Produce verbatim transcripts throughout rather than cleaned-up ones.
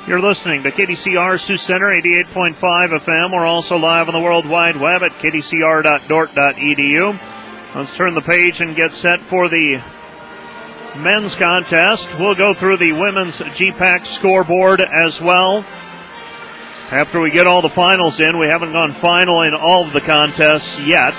You're listening to K D C R Sioux Center, eighty-eight point five F M. We're also live on the World Wide Web at k d c r dot dort dot e d u. Let's turn the page and get set for the men's contest. We'll go through the women's G PAC scoreboard as well. After we get all the finals in, we haven't gone final in all of the contests yet.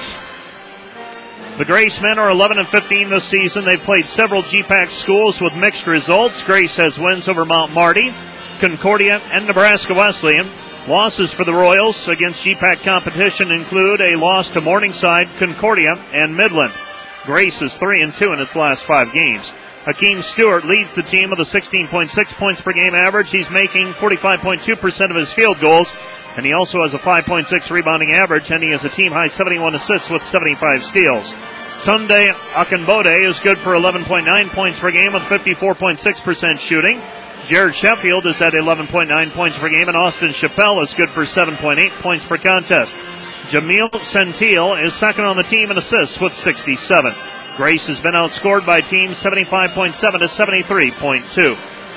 The Grace men are eleven and fifteen this season. They've played several G PAC schools with mixed results. Grace has wins over Mount Marty, Concordia, and Nebraska Wesleyan. Losses for the Royals against G PAC competition include a loss to Morningside, Concordia, and Midland. Grace is three and two in its last five games. Hakeem Stewart leads the team with a sixteen point six points per game average. He's making forty-five point two percent of his field goals, and he also has a five point six rebounding average, and he has a team-high seventy-one assists with seventy-five steals. Tunde Akinbode is good for eleven point nine points per game with fifty-four point six percent shooting. Jared Sheffield is at eleven point nine points per game, and Austin Chappelle is good for seven point eight points per contest. Jamil Sentil is second on the team in assists with sixty-seven. Grace has been outscored by teams seventy-five point seven to seventy-three point two.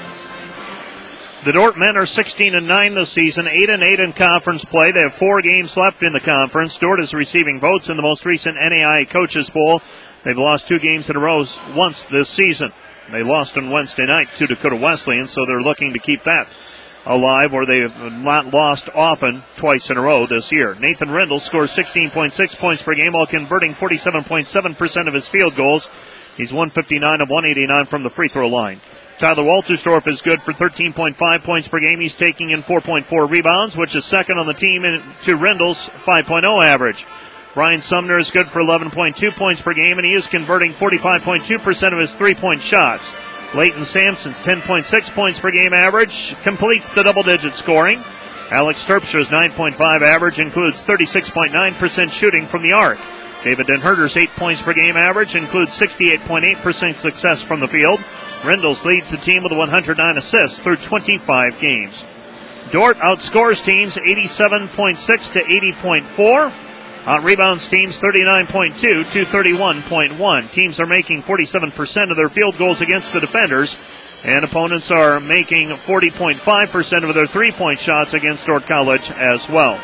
The Dort men are sixteen and nine this season, eight and eight in conference play. They have four games left in the conference. Dort is receiving votes in the most recent N A I Coaches Bowl. They've lost two games in a row once this season. They lost on Wednesday night to Dakota Wesleyan, so they're looking to keep that alive, where they've not lost often twice in a row this year. Nathan Rendell scores sixteen point six points per game while converting forty-seven point seven percent of his field goals. He's one fifty-nine of one eighty-nine from the free throw line. Tyler Waltersdorf is good for thirteen point five points per game. He's taking in four point four rebounds, which is second on the team in, to Rendell's five point oh average. Brian Sumner is good for eleven point two points per game, and he is converting forty-five point two percent of his three-point shots. Leighton Sampson's ten point six points per game average completes the double-digit scoring. Alex Terpster's nine point five average includes thirty-six point nine percent shooting from the arc. David Denherter's eight points per game average includes sixty-eight point eight percent success from the field. Rendell's leads the team with one hundred nine assists through twenty-five games. Dort outscores teams eighty-seven point six to eighty point four. Out rebounds teams thirty-nine point two to thirty-one point one. Teams are making forty-seven percent of their field goals against the defenders, and opponents are making forty point five percent of their three-point shots against Dort College as well.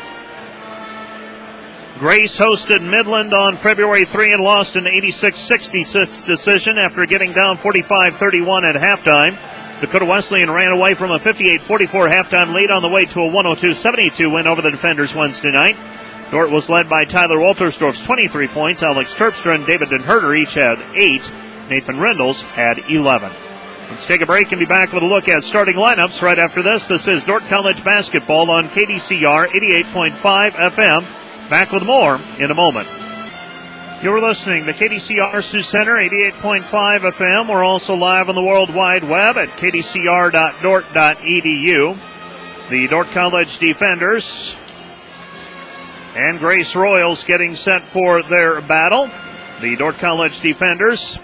Grace hosted Midland on February third and lost an eighty-six sixty-six decision after getting down forty-five thirty-one at halftime. Dakota Wesleyan ran away from a fifty-eight forty-four halftime lead on the way to a one oh two seventy-two win over the defenders Wednesday night. Dort was led by Tyler Waltersdorf's twenty-three points. Alex Terpstra and David Denherter each had eight. Nathan Rendell's had eleven. Let's take a break and be back with a look at starting lineups right after this. This is Dort College basketball on K D C R eighty-eight point five F M. Back with more in a moment. You're listening to K D C R Sioux Center, eighty-eight point five F M. We're also live on the World Wide Web at k d c r dot dort dot e d u. The Dort College defenders and Grace Royals getting set for their battle. The Dort College defenders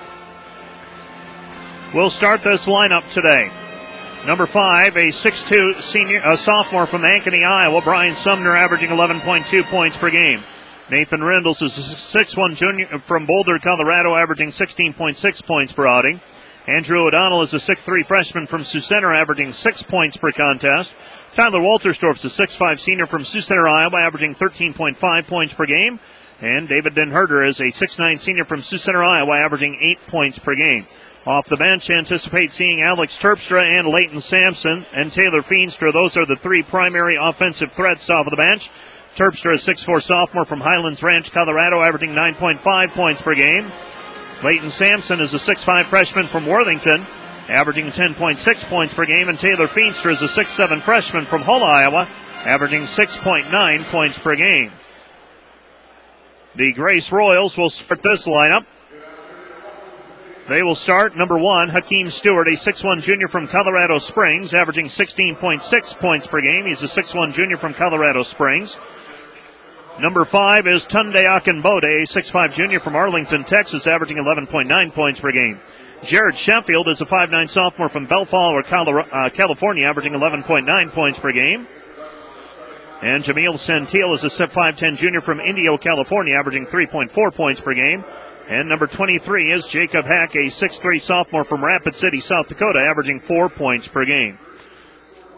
will start this lineup today. Number five, a six two senior, a sophomore from Ankeny, Iowa, Brian Sumner, averaging eleven point two points per game. Nathan Rendles is a six one junior from Boulder, Colorado, averaging sixteen point six points per outing. Andrew O'Donnell is a six three freshman from Sioux Center, averaging six points per contest. Tyler Waltersdorf is a six five senior from Sioux Center, Iowa, averaging thirteen point five points per game. And David Denherter is a six nine senior from Sioux Center, Iowa, averaging eight points per game. Off the bench, anticipate seeing Alex Terpstra and Leighton Sampson and Taylor Feenstra. Those are the three primary offensive threats off of the bench. Terpstra, a six four sophomore from Highlands Ranch, Colorado, averaging nine point five points per game. Leighton Sampson is a six five freshman from Worthington, averaging ten point six points per game. And Taylor Feenstra is a six seven freshman from Hull, Iowa, averaging six point nine points per game. The Grace Royals will start this lineup. They will start number one, Hakeem Stewart, a six one junior from Colorado Springs, averaging sixteen point six points per game. He's a six one junior from Colorado Springs. Number five is Tunde Akinbode, a six five junior from Arlington, Texas, averaging eleven point nine points per game. Jared Sheffield is a five nine sophomore from Bellflower, California, averaging eleven point nine points per game. And Jamil Sentil is a five ten junior from Indio, California, averaging three point four points per game. And number twenty-three is Jacob Hack, a six three sophomore from Rapid City, South Dakota, averaging four points per game.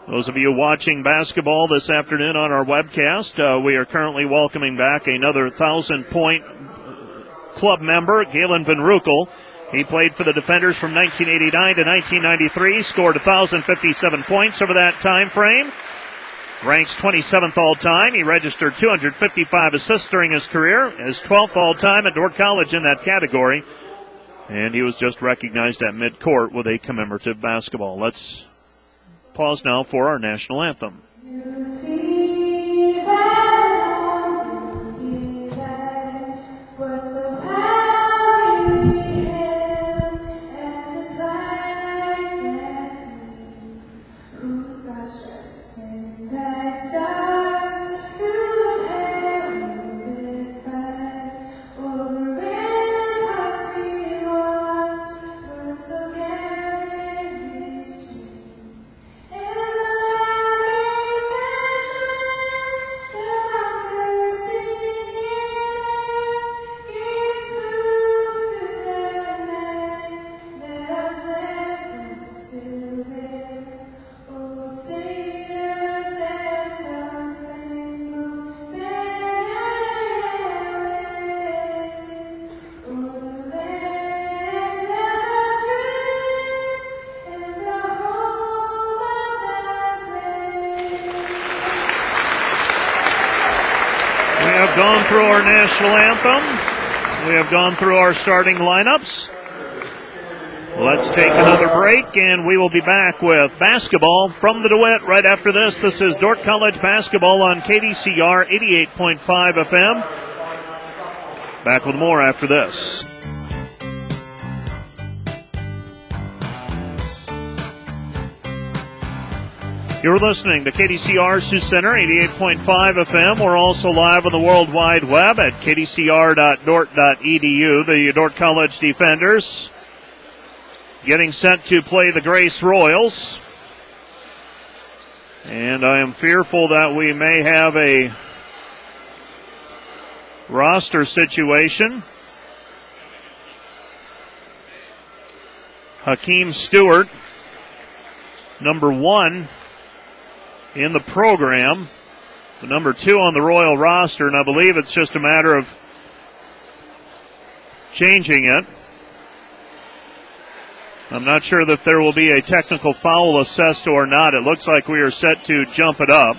Those of you watching basketball this afternoon on our webcast, uh, we are currently welcoming back another thousand-point club member, Galen Van Rukel. He played for the Defenders from nineteen eighty-nine to nineteen ninety-three, scored one thousand fifty-seven points over that time frame. Ranks twenty-seventh all-time. He registered two hundred fifty-five assists during his career, his twelfth all-time at Dordt College in that category. And he was just recognized at midcourt with a commemorative basketball. Let's pause now for our national anthem. You see that you that was so happy we held at the twilight's asleep, whose our stripes and bright stars through the perilous fight, o'er the ramparts we watched were so gallantly streamed. Gone through our national anthem. We have gone through our starting lineups. Let's take another break, and we will be back with basketball from the DeWitt right after this. This is Dordt College basketball on K D C R eighty-eight point five F M. Back with more after this. You're listening to K D C R Sioux Center, eighty-eight point five F M. We're also live on the World Wide Web at k d c r dot dort dot e d u. The Dordt College Defenders getting set to play the Grace Royals. And I am fearful that we may have a roster situation. Hakeem Stewart, number one in the program, the number two on the Royal roster, and I believe it's just a matter of changing it. I'm not sure that there will be a technical foul assessed or not. It looks like we are set to jump it up.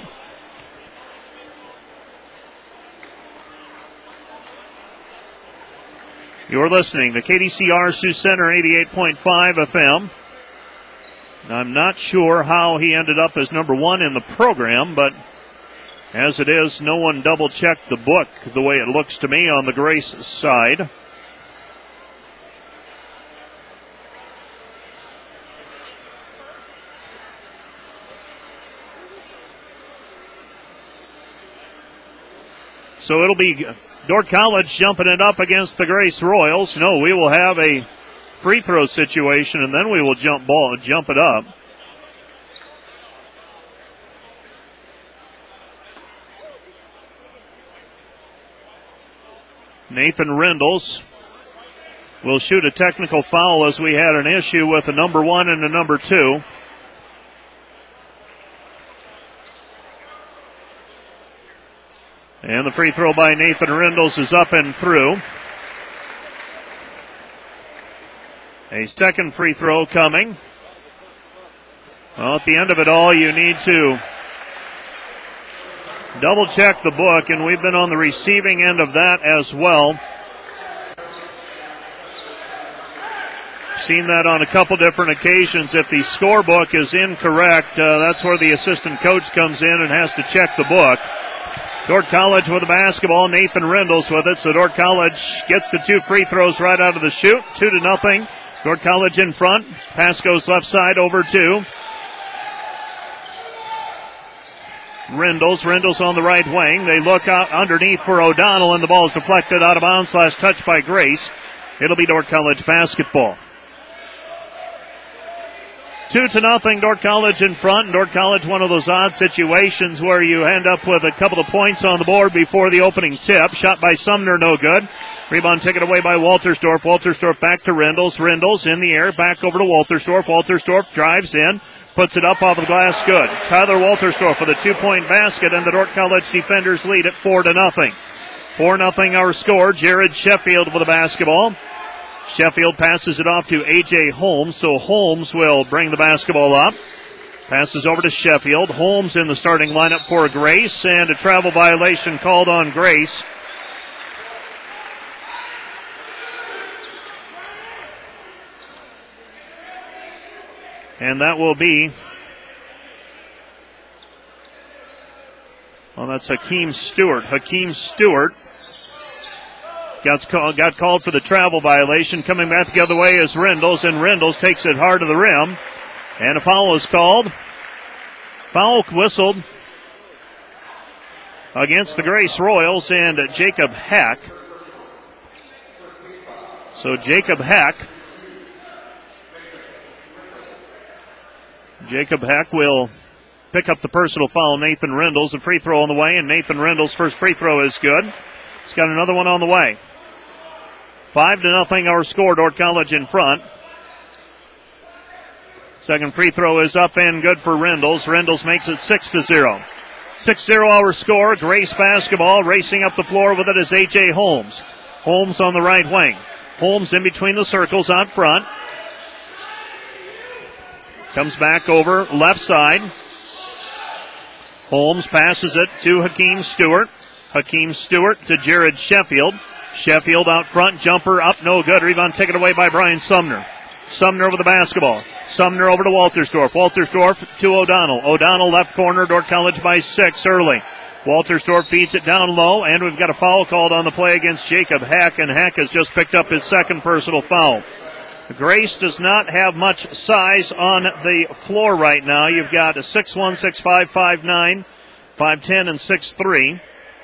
You're listening to K D C R Sioux Center eighty-eight point five F M. I'm not sure how he ended up as number one in the program, but as it is, no one double-checked the book the way it looks to me on the Grace side. So it'll be Dordt College jumping it up against the Grace Royals. No, we will have a free throw situation, and then we will jump ball, jump it up. Nathan Rendles will shoot a technical foul as we had an issue with a number one and a number two. And the free throw by Nathan Rendles is up and through. A second free throw coming. Well, at the end of it all, you need to double check the book, and we've been on the receiving end of that as well. Seen that on a couple different occasions. If the scorebook is incorrect, uh, that's where the assistant coach comes in and has to check the book. Dordt College with the basketball. Nathan Rendles with it. So Dordt College gets the two free throws right out of the chute. Two to nothing. Dordt College in front. Pass goes left side over to Rendles. Rendles on the right wing. They look out underneath for O'Donnell, and the ball is deflected out of bounds. Last touch by Grace. It'll be Dordt College basketball. Two to nothing, Dordt College in front. Dordt College, one of those odd situations where you end up with a couple of points on the board before the opening tip. Shot by Sumner, no good. Rebound taken away by Waltersdorf. Waltersdorf back to Rendles. Rendles in the air, back over to Waltersdorf. Waltersdorf drives in, puts it up off the glass, good. Tyler Walterstorff with a two-point basket, and the Dordt College defenders lead at four to nothing. Four nothing our score. Jared Sheffield with the basketball. Sheffield passes it off to A J Holmes, so Holmes will bring the basketball up. Passes over to Sheffield. Holmes in the starting lineup for Grace, and a travel violation called on Grace. And that will be, well, that's Hakeem Stewart. Hakeem Stewart got called, got called for the travel violation. Coming back the other way is Rendles, and Rendles takes it hard to the rim. And a foul is called. Foul whistled against the Grace Royals and Jacob Heck. So Jacob Heck. Jacob Heck will pick up the personal foul. Nathan Rendles, a free throw on the way, and Nathan Rendles' first free throw is good. He's got another one on the way. Five to nothing our score. Dordt College in front. Second free throw is up and good for Rendles. Rendles makes it six to zero. six zero our score. Grace basketball. Racing up the floor with it is A J Holmes. Holmes on the right wing. Holmes in between the circles out front. Comes back over left side. Holmes passes it to Hakeem Stewart. Hakeem Stewart to Jared Sheffield. Sheffield out front. Jumper up. No good. Rebound taken away by Brian Sumner. Sumner over the basketball. Sumner over to Walterstorff. Walterstorff to O'Donnell. O'Donnell left corner. Dordt College by six early. Walterstorff feeds it down low, and we've got a foul called on the play against Jacob Heck, and Heck has just picked up his second personal foul. Grace does not have much size on the floor right now. You've got a six one, six five, five nine, five ten, and six three.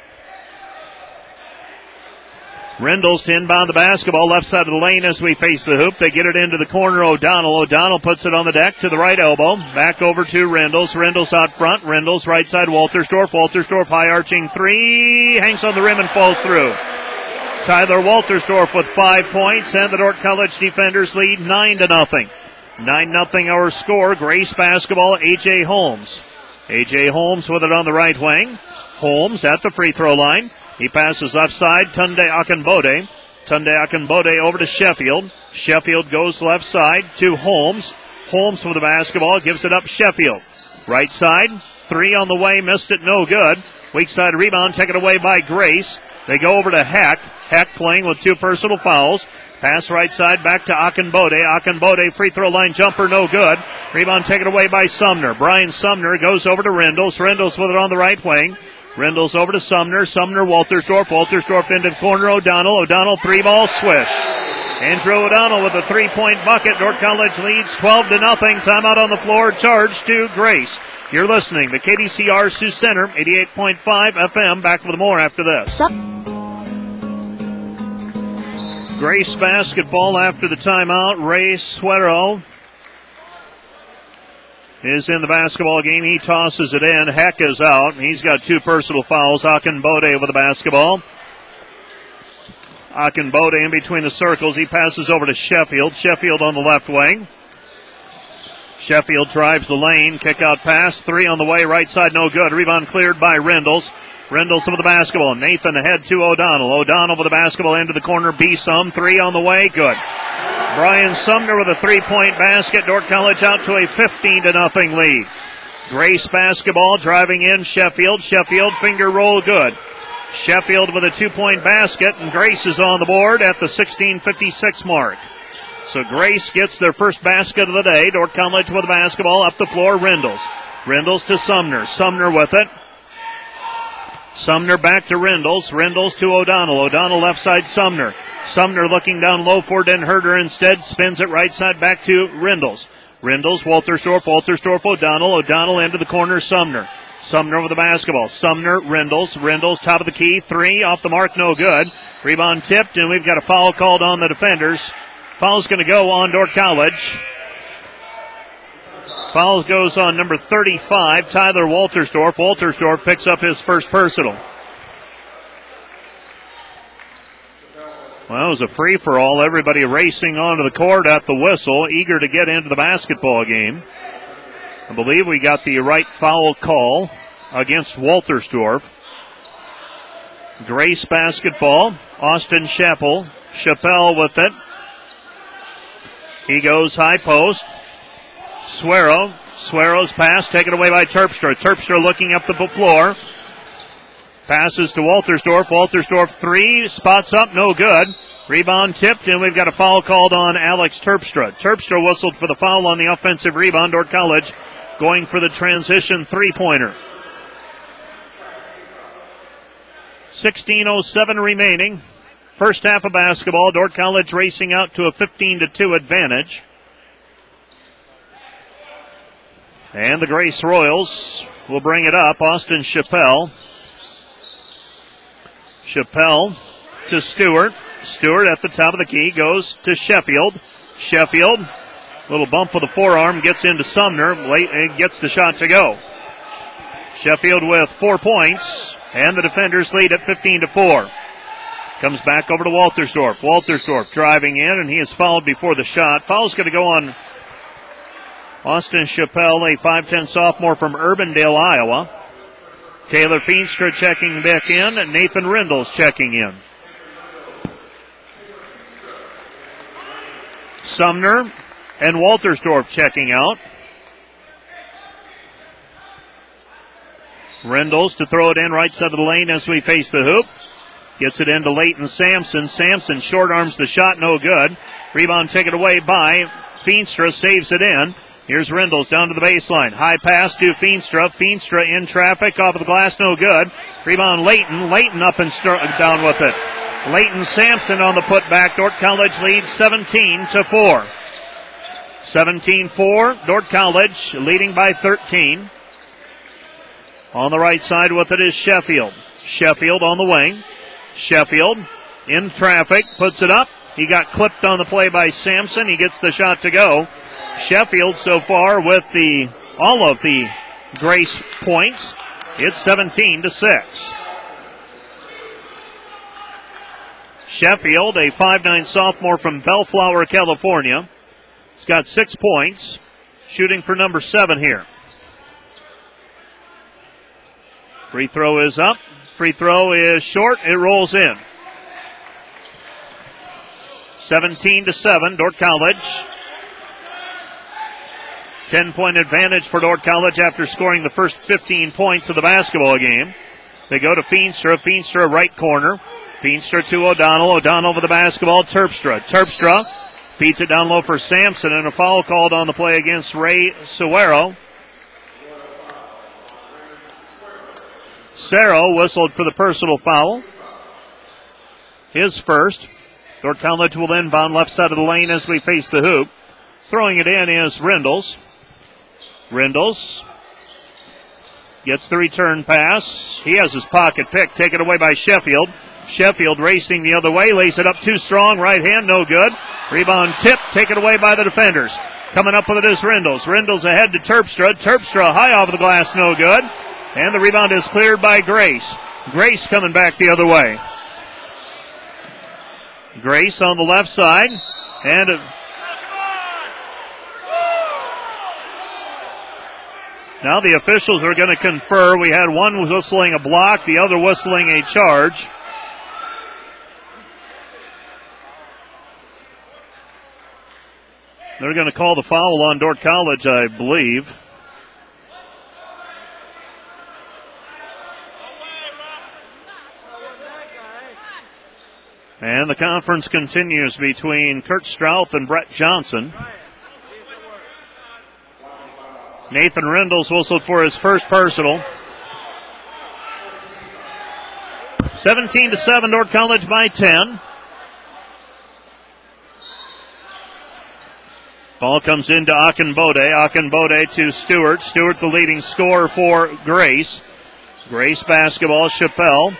Rendles to inbound the basketball left side of the lane as we face the hoop. They get it into the corner. O'Donnell. O'Donnell puts it on the deck to the right elbow. Back over to Rendles. Rendles out front. Rendles right side. Walterstorff. Walterstorff high arching three. Hangs on the rim and falls through. Tyler Walterstorff with five points, and the Dordt College defenders lead nine to nothing. Nine nothing our score. Grace basketball. A J Holmes. A J Holmes with it on the right wing. Holmes at the free throw line. He passes left side. Tunde Akinbode. Tunde Akinbode over to Sheffield. Sheffield goes left side to Holmes. Holmes with the basketball. Gives it up Sheffield. Right side. Three on the way. Missed it. No good. Weak side rebound taken away by Grace. They go over to Heck. Heck playing with two personal fouls. Pass right side back to Akinbode. Akinbode free throw line jumper. No good. Rebound taken away by Sumner. Brian Sumner goes over to Rendles. Rendles with it on the right wing. Rendles over to Sumner. Sumner, Walterstorff. Walterstorff into the corner. O'Donnell. O'Donnell three-ball swish. Andrew O'Donnell with a three-point bucket. Dordt College leads twelve to nothing. Timeout on the floor. Charge to Grace. You're listening to K D C R Sioux Center, eighty-eight point five F M. Back with more after this. Grace basketball after the timeout. Ray Suero is in the basketball game. He tosses it in. Heck is out. He's got two personal fouls. Akinbode with the basketball. Akinbode in between the circles. He passes over to Sheffield. Sheffield on the left wing. Sheffield drives the lane. Kick out pass. Three on the way. Right side no good. Rebound cleared by Rendles. Rendles with the basketball. Nathan ahead to O'Donnell. O'Donnell with the basketball into the corner. B-Sum. Three on the way. Good. Brian Sumner with a three-point basket. Dordt College out to a fifteen to nothing lead. Grace basketball driving in Sheffield. Sheffield finger roll good. Sheffield with a two-point basket, and Grace is on the board at the sixteen fifty-six mark. So Grace gets their first basket of the day. Dordt College with the basketball up the floor. Rendles. Rendles to Sumner. Sumner with it. Sumner back to Rendles. Rendles to O'Donnell. O'Donnell left side Sumner. Sumner looking down low for Den Herder instead. Spins it right side back to Rendles. Rendles, Walterstorff, Walterstorff, O'Donnell. O'Donnell into the corner, Sumner. Sumner with the basketball. Sumner, Rendles. Rendles top of the key. Three off the mark, no good. Rebound tipped, and we've got a foul called on the defenders. Foul's going to go on Dordt College. Foul goes on number thirty-five, Tyler Walterstorff. Walterstorff picks up his first personal. Well, it was a free-for-all. Everybody racing onto the court at the whistle, eager to get into the basketball game. I believe we got the right foul call against Waltersdorf. Grace basketball. Austin Chappell. Chappell with it. He goes high post. Suero. Suero's pass taken away by Terpstra. Terpstra looking up the floor. Passes to Waltersdorf. Waltersdorf three. Spots up. No good. Rebound tipped, and we've got a foul called on Alex Terpstra. Terpstra whistled for the foul on the offensive rebound. Dordt College going for the transition three-pointer. sixteen oh seven remaining. First half of basketball. Dordt College racing out to a fifteen to two advantage. And the Grace Royals will bring it up. Austin Chappell. Chappell to Stewart. Stewart at the top of the key goes to Sheffield. Sheffield, little bump with the forearm, gets into Sumner, late, and gets the shot to go. Sheffield with four points, and the defenders lead at fifteen to four. Comes back over to Waltersdorf. Waltersdorf driving in, and he is fouled before the shot. Foul's going to go on Austin Chappell, a five ten sophomore from Urbandale, Iowa. Taylor Feenstra checking back in, and Nathan Rindles checking in. Sumner and Waltersdorf checking out. Rindles to throw it in right side of the lane as we face the hoop. Gets it into Leighton Sampson. Sampson short arms the shot, no good. Rebound taken away by Feenstra, saves it in. Here's Rindles down to the baseline. High pass to Feenstra. Feenstra in traffic, off of the glass, no good. Rebound Leighton. Leighton up and st- down with it. Leighton Sampson on the putback. Dordt College leads seventeen to four. seventeen four. Dordt College leading by thirteen. On the right side with it is Sheffield. Sheffield on the wing. Sheffield in traffic, puts it up. He got clipped on the play by Sampson. He gets the shot to go. Sheffield so far with the all of the Grace points. It's seventeen to six. Sheffield, a five nine sophomore from Bellflower, California. He's got six points, shooting for number seven here. Free throw is up. Free throw is short. It rolls in. seventeen to seven, Dordt College. ten-point advantage for Dordt College after scoring the first fifteen points of the basketball game. They go to Feenstra. Feenstra right corner. Feenstra to O'Donnell. O'Donnell with the basketball. Terpstra. Terpstra beats it down low for Sampson, and a foul called on the play against Ray Suero. Cerro whistled for the personal foul. His first. Dordt College will inbound left side of the lane as we face the hoop. Throwing it in is Rindles. Rindles gets the return pass. He has his pocket pick, taken away by Sheffield. Sheffield racing the other way, lays it up too strong, right hand, no good. Rebound tip, taken away by the defenders. Coming up with it is Rindles. Rindles ahead to Terpstra. Terpstra high off the glass, no good. And the rebound is cleared by Grace. Grace coming back the other way. Grace on the left side. And a now the officials are going to confer. We had one whistling a block, the other whistling a charge. They're going to call the foul on Dordt College, I believe. And the conference continues between Kurt Strouth and Brett Johnson. Nathan Rindles whistled for his first personal. seventeen to seven, Dordt College by ten. Ball comes into Akinbode. Akinbode to Stewart. Stewart the leading scorer for Grace. Grace basketball, Chappell.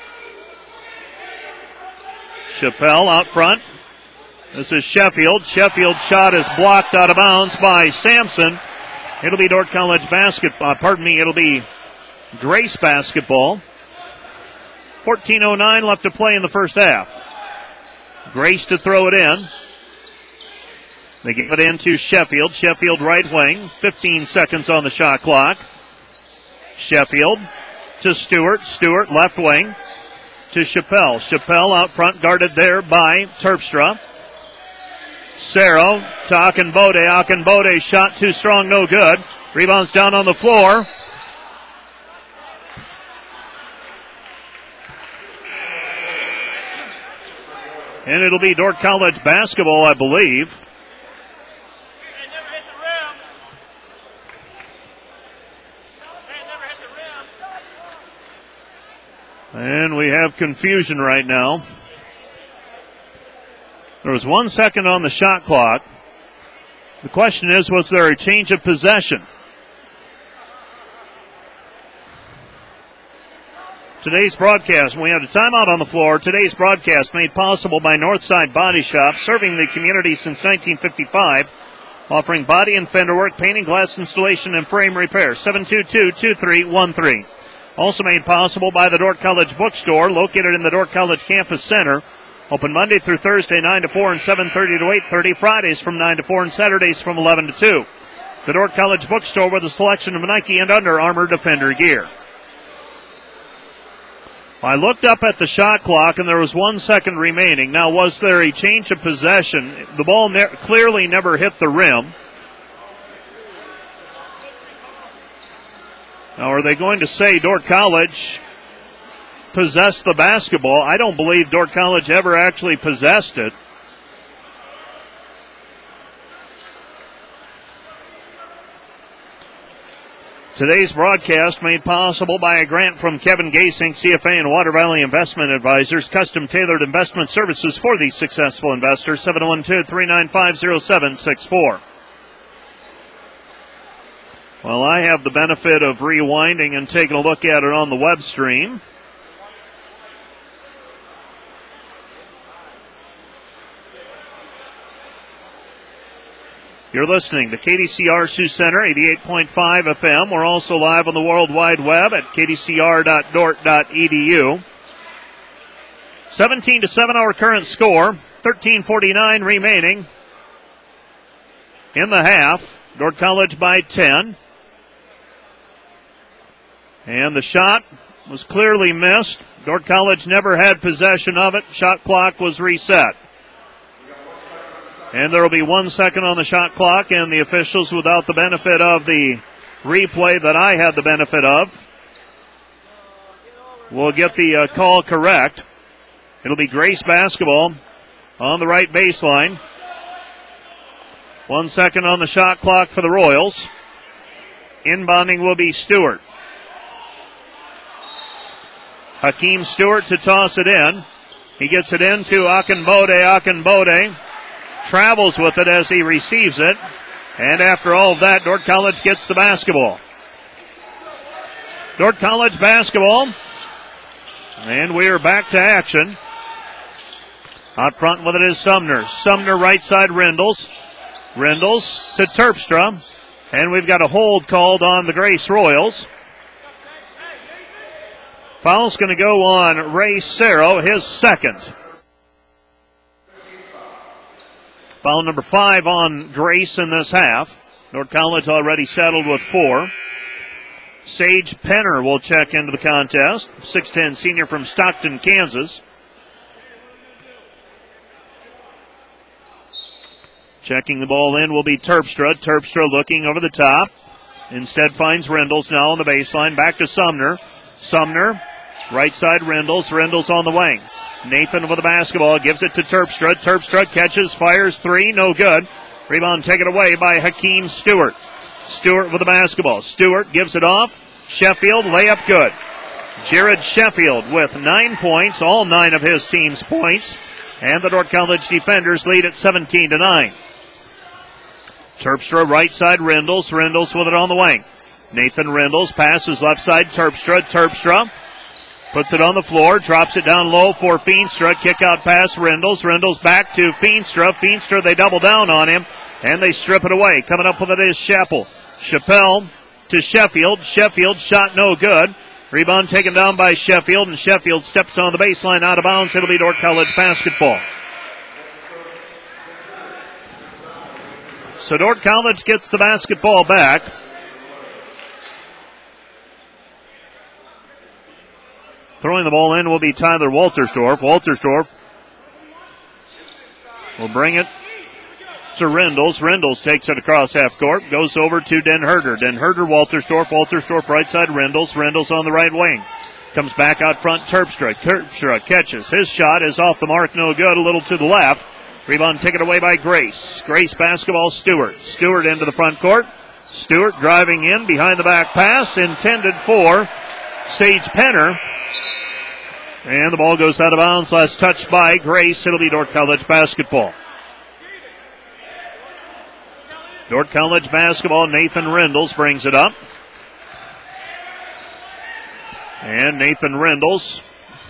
Chappell out front. This is Sheffield. Sheffield's shot is blocked out of bounds by Sampson. It'll be Dordt College basketball. Uh, pardon me, it'll be Grace basketball. fourteen oh nine left to play in the first half. Grace to throw it in. They give it into Sheffield. Sheffield right wing. fifteen seconds on the shot clock. Sheffield to Stewart. Stewart left wing to Chappelle. Chappelle out front, guarded there by Terpstra. Cerro to Akinbode. Akinbode shot too strong, no good. Rebounds down on the floor. And it'll be Dordt College basketball, I believe. And we have confusion right now. There was one second on the shot clock. The question is, was there a change of possession? Today's broadcast, we had a timeout on the floor. Today's broadcast made possible by Northside Body Shop, serving the community since nineteen fifty-five, offering body and fender work, painting, glass installation, and frame repair. seven two two, two three one three. Also made possible by the Dordt College Bookstore, located in the Dordt College Campus Center. Open Monday through Thursday, nine to four and seven thirty to eight thirty. Fridays from nine to four and Saturdays from eleven to two. The Dordt College Bookstore with a selection of Nike and Under Armour Defender gear. I looked up at the shot clock, and there was one second remaining. Now, was there a change of possession? The ball ne- clearly never hit the rim. Now, are they going to say Dordt College possessed the basketball? I don't believe Dordt College ever actually possessed it. Today's broadcast made possible by a grant from Kevin Gasing, C F A and Water Valley Investment Advisors, custom-tailored investment services for the successful investor, seven one two, three nine five, zero seven six four. Well, I have the benefit of rewinding and taking a look at it on the web stream. You're listening to K D C R Sioux Center, eighty-eight point five F M. We're also live on the World Wide Web at k d c r dot dort dot e d u. seventeen to seven our current score. thirteen forty-nine remaining in the half. Dordt College by ten. And the shot was clearly missed. Dordt College never had possession of it. Shot clock was reset. And there will be one second on the shot clock, and the officials, without the benefit of the replay that I had the benefit of, will get the uh, call correct. It'll be Grace basketball on the right baseline. One second on the shot clock for the Royals. Inbounding will be Stewart. Hakeem Stewart to toss it in. He gets it into Akinbode. Akinbode travels with it as he receives it. And after all of that, Dordt College gets the basketball. Dordt College basketball. And we are back to action. Out front with it is Sumner. Sumner right side Rendles. Rendles to Terpstra. And we've got a hold called on the Grace Royals. Foul's going to go on Ray Cerro, his second. Foul number five on Grace in this half. Dordt College already settled with four. Sage Penner will check into the contest. six ten senior from Stockton, Kansas. Checking the ball in will be Terpstra. Terpstra looking over the top. Instead finds Rendles now on the baseline. Back to Sumner. Sumner, right side Rendles. Rendles on the wing. Nathan with the basketball, gives it to Terpstra. Terpstra catches, fires three, no good. Rebound taken away by Hakeem Stewart. Stewart with the basketball. Stewart gives it off. Sheffield, layup good. Jared Sheffield with nine points, all nine of his team's points. And the Dordt College defenders lead at seventeen to nine. Terpstra right side Rendles. Rendles with it on the wing. Nathan Rendles passes left side Terpstra. Terpstra puts it on the floor, drops it down low for Feenstra. Kick out pass Rendles. Rendles back to Feenstra. Feenstra, they double down on him, and they strip it away. Coming up with it is Chappell. Chappell to Sheffield. Sheffield shot no good. Rebound taken down by Sheffield, and Sheffield steps on the baseline out of bounds. It'll be Dordt College basketball. So Dordt College gets the basketball back. Throwing the ball in will be Tyler Waltersdorf. Waltersdorf will bring it to Rendles. Rendles takes it across half court. Goes over to Den Herder. Den Herder, Waltersdorf. Waltersdorf right side, Rendles. Rendles on the right wing. Comes back out front, Terpstra. Terpstra catches. His shot is off the mark, no good. A little to the left. Rebound taken away by Grace. Grace basketball, Stewart. Stewart into the front court. Stewart driving in behind the back pass. Intended for Sage Penner. And the ball goes out of bounds. Last touch by Grace. It'll be Dordt College basketball. Dordt College basketball. Nathan Rendles brings it up. And Nathan Rendles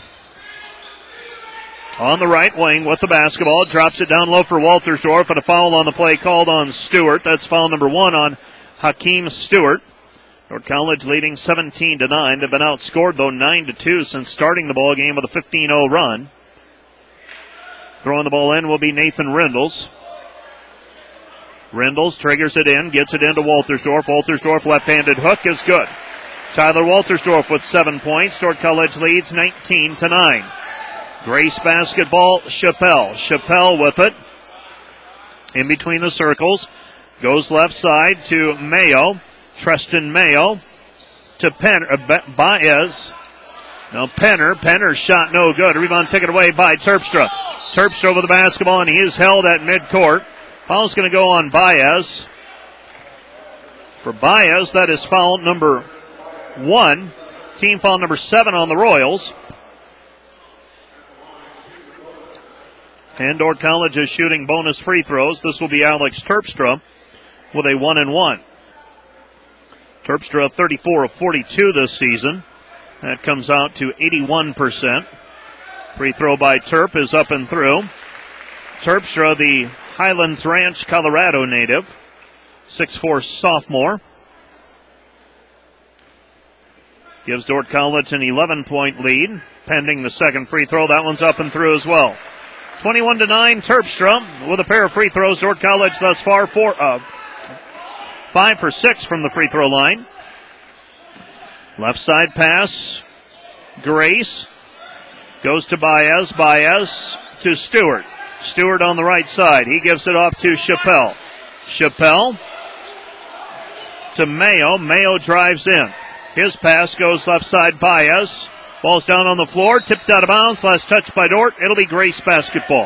on the right wing with the basketball. Drops it down low for Waltersdorf. And a foul on the play called on Stewart. That's foul number one on Hakeem Stewart. Dordt College leading seventeen to nine. They've been outscored, though, nine to two since starting the ball game with a fifteen oh run. Throwing the ball in will be Nathan Rendles. Rendles triggers it in, gets it into Waltersdorf. Waltersdorf left-handed hook is good. Tyler Waltersdorf with seven points. Dordt College leads nineteen to nine. Grace basketball, Chappelle. Chappelle with it. In between the circles. Goes left side to Mayo. Treston Mayo to Penner, uh, Baez. Now Penner. Penner's shot no good. Rebound taken away by Terpstra. Terpstra with the basketball, and he is held at midcourt. Foul's going to go on Baez. For Baez, that is foul number one. Team foul number seven on the Royals. And Dordt College is shooting bonus free throws. This will be Alex Terpstra with a one and one. Terpstra thirty-four of forty-two this season. That comes out to eighty-one percent. Free throw by Terp is up and through. Terpstra, the Highlands Ranch, Colorado native. six foot four sophomore. Gives Dordt College an eleven-point lead. Pending the second free throw. That one's up and through as well. twenty-one to nine, Terpstra with a pair of free throws. Dordt College thus far four, uh, five for six from the free throw line. Left side pass. Grace goes to Baez. Baez to Stewart. Stewart on the right side. He gives it off to Chappelle. Chappelle to Mayo. Mayo drives in. His pass goes left side. Baez. Ball's down on the floor. Tipped out of bounds. Last touch by Dordt. It'll be Grace basketball.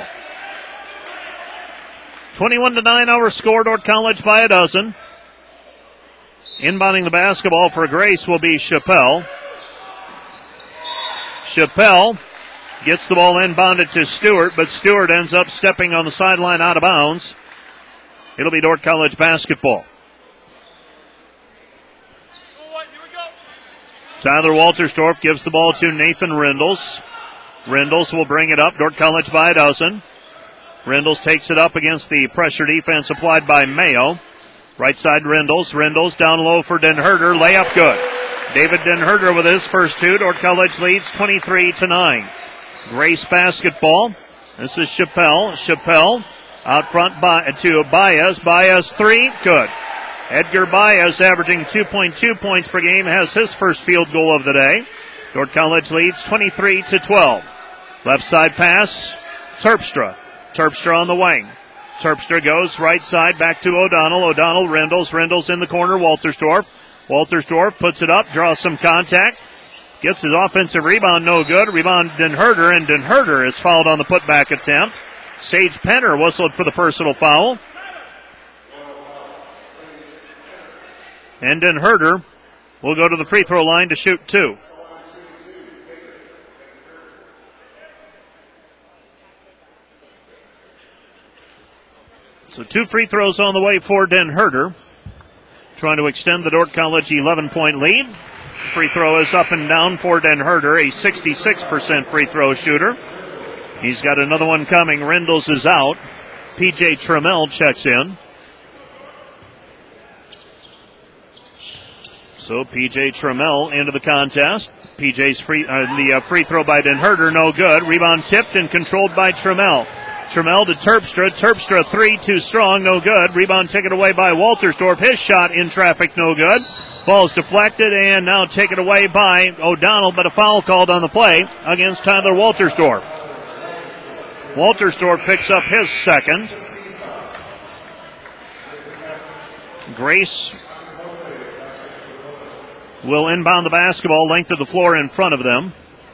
twenty-one to nine our score. Dordt College by a dozen. Inbounding the basketball for Grace will be Chappelle. Chappelle gets the ball inbounded to Stewart, but Stewart ends up stepping on the sideline out of bounds. It'll be Dordt College basketball. Tyler Waltersdorf gives the ball to Nathan Rendles. Rendles will bring it up. Dordt College by a dozen. Rendles takes it up against the pressure defense applied by Mayo. Right side Rendles. Rendles down low for Den Herder. Layup good. David Den Herder with his first two. Dordt College leads twenty-three to nine. Grace basketball. This is Chappelle. Chappelle out front by, to Baez. Baez three. Good. Edgar Baez, averaging two point two points per game, has his first field goal of the day. Dordt College leads twenty-three to twelve. Left side pass. Terpstra. Terpstra on the wing. Terpstra goes right side back to O'Donnell. O'Donnell, Rendles. Rendles in the corner. Waltersdorf. Waltersdorf puts it up, draws some contact. Gets his offensive rebound, no good. Rebound Den Herder, and Den Herder is fouled on the putback attempt. Sage Penner whistled for the personal foul. And Den Herder will go to the free throw line to shoot two. So two free throws on the way for Den Herder. Trying to extend the Dordt College eleven-point lead. Free throw is up and down for Den Herder, a sixty-six percent free throw shooter. He's got another one coming. Rendles is out. P J Trammell checks in. So P J Trammell into the contest. P J's free, uh, the uh, free throw by Den Herder, no good. Rebound tipped and controlled by Trammell. Trammell to Terpstra. Terpstra three, too strong, no good. Rebound taken away by Waltersdorf. His shot in traffic, no good. Ball's deflected and now taken away by O'Donnell, but a foul called on the play against Tyler Waltersdorf. Waltersdorf picks up his second. Grace will inbound the basketball, length of the floor in front of them.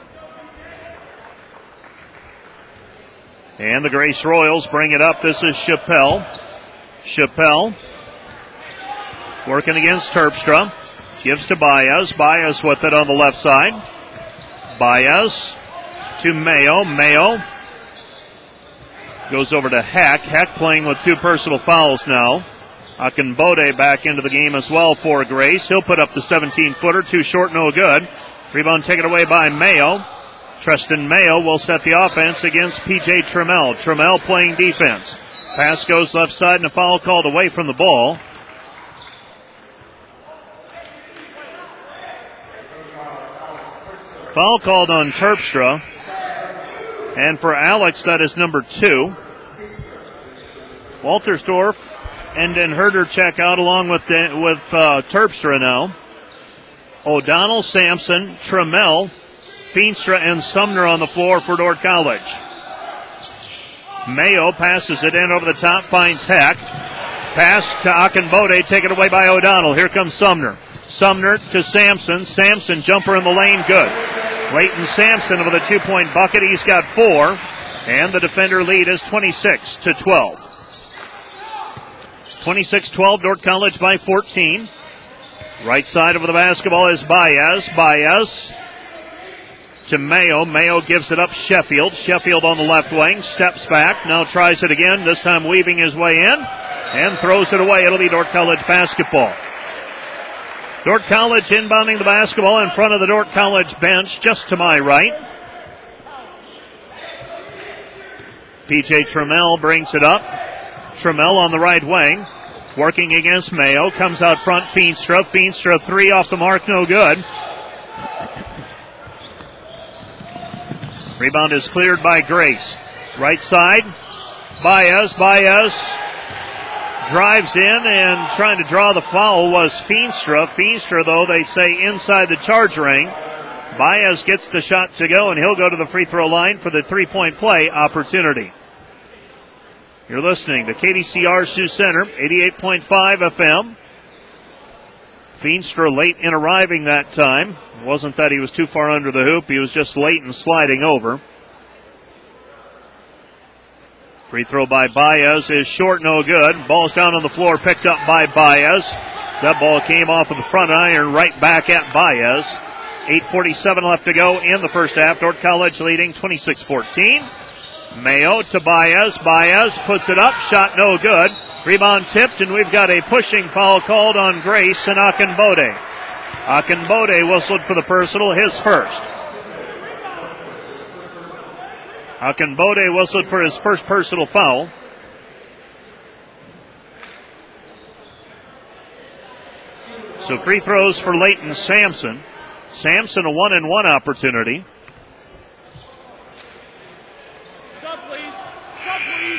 And the Grace Royals bring it up. This is Chappelle. Chappelle working against Terpstra. Gives to Baez. Baez with it on the left side. Baez to Mayo. Mayo goes over to Heck. Heck playing with two personal fouls now. Akinbode back into the game as well for Grace. He'll put up the seventeen-footer. Too short, no good. Rebound taken away by Mayo. Tristan Mayo will set the offense against P J Trammell. Trammell playing defense. Pass goes left side and a foul called away from the ball. Foul called on Terpstra. And for Alex, that is number two. Waltersdorf and then Herder check out along with the, with uh, Terpstra now. O'Donnell, Sampson, Trammell, Feenstra, and Sumner on the floor for Dordt College. Mayo passes it in over the top, finds Heck. Pass to Akinbode, taken away by O'Donnell. Here comes Sumner. Sumner to Sampson. Sampson, jumper in the lane, good. Leighton Sampson with a two-point bucket. He's got four. And the defender lead is twenty-six to twelve. twenty-six twelve, Dordt College by fourteen. Right side of the basketball is Baez. Baez to Mayo. Mayo gives it up Sheffield. Sheffield on the left wing. Steps back. Now tries it again. This time weaving his way in. And throws it away. It'll be Dordt College basketball. Dordt College inbounding the basketball in front of the Dordt College bench, just to my right. P J Trammell brings it up. Trammell on the right wing, working against Mayo. Comes out front, Feenstra. Feenstra three off the mark, no good. Rebound is cleared by Grace. Right side, Baez. Baez drives in and trying to draw the foul was Feenstra. Feenstra, though, they say inside the charge ring. Baez gets the shot to go, and he'll go to the free throw line for the three-point play opportunity. You're listening to K D C R Sioux Center, eighty-eight point five F M. Feenstra late in arriving that time. It wasn't that he was too far under the hoop. He was just late in sliding over. Free throw by Baez is short, no good. Ball's down on the floor, picked up by Baez. That ball came off of the front iron, right back at Baez. eight forty-seven left to go in the first half. Dordt College leading twenty-six fourteen. Mayo to Baez. Baez puts it up, shot no good. Rebound tipped, and we've got a pushing foul called on Grace and Akinbode. Akinbode whistled for the personal, his first. Akinbode whistled for his first personal foul. So free throws for Leighton Sampson. Sampson a one and one opportunity. Sub, please. Sub, please.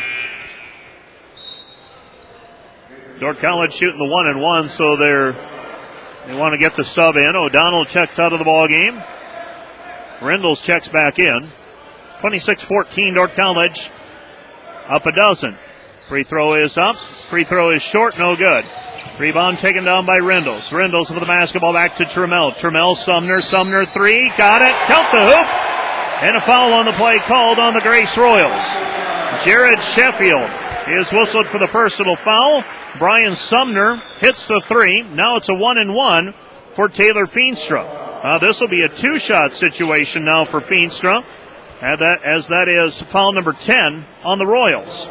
Dordt College shooting the one and one, so they're they want to get the sub in. O'Donnell checks out of the ball game. Rendles checks back in. twenty-six fourteen, Dordt College up a dozen. Free throw is up. Free throw is short, no good. Rebound taken down by Rendles. Rendles with the basketball back to Trammell. Trammell, Sumner. Sumner three. Got it. Count the hoop. And a foul on the play called on the Grace Royals. Jared Sheffield is whistled for the personal foul. Brian Sumner hits the three. Now it's a one and one for Taylor Feenstra. Uh, this will be a two-shot situation now for Feenstra. And that, as that is foul number ten on the Royals.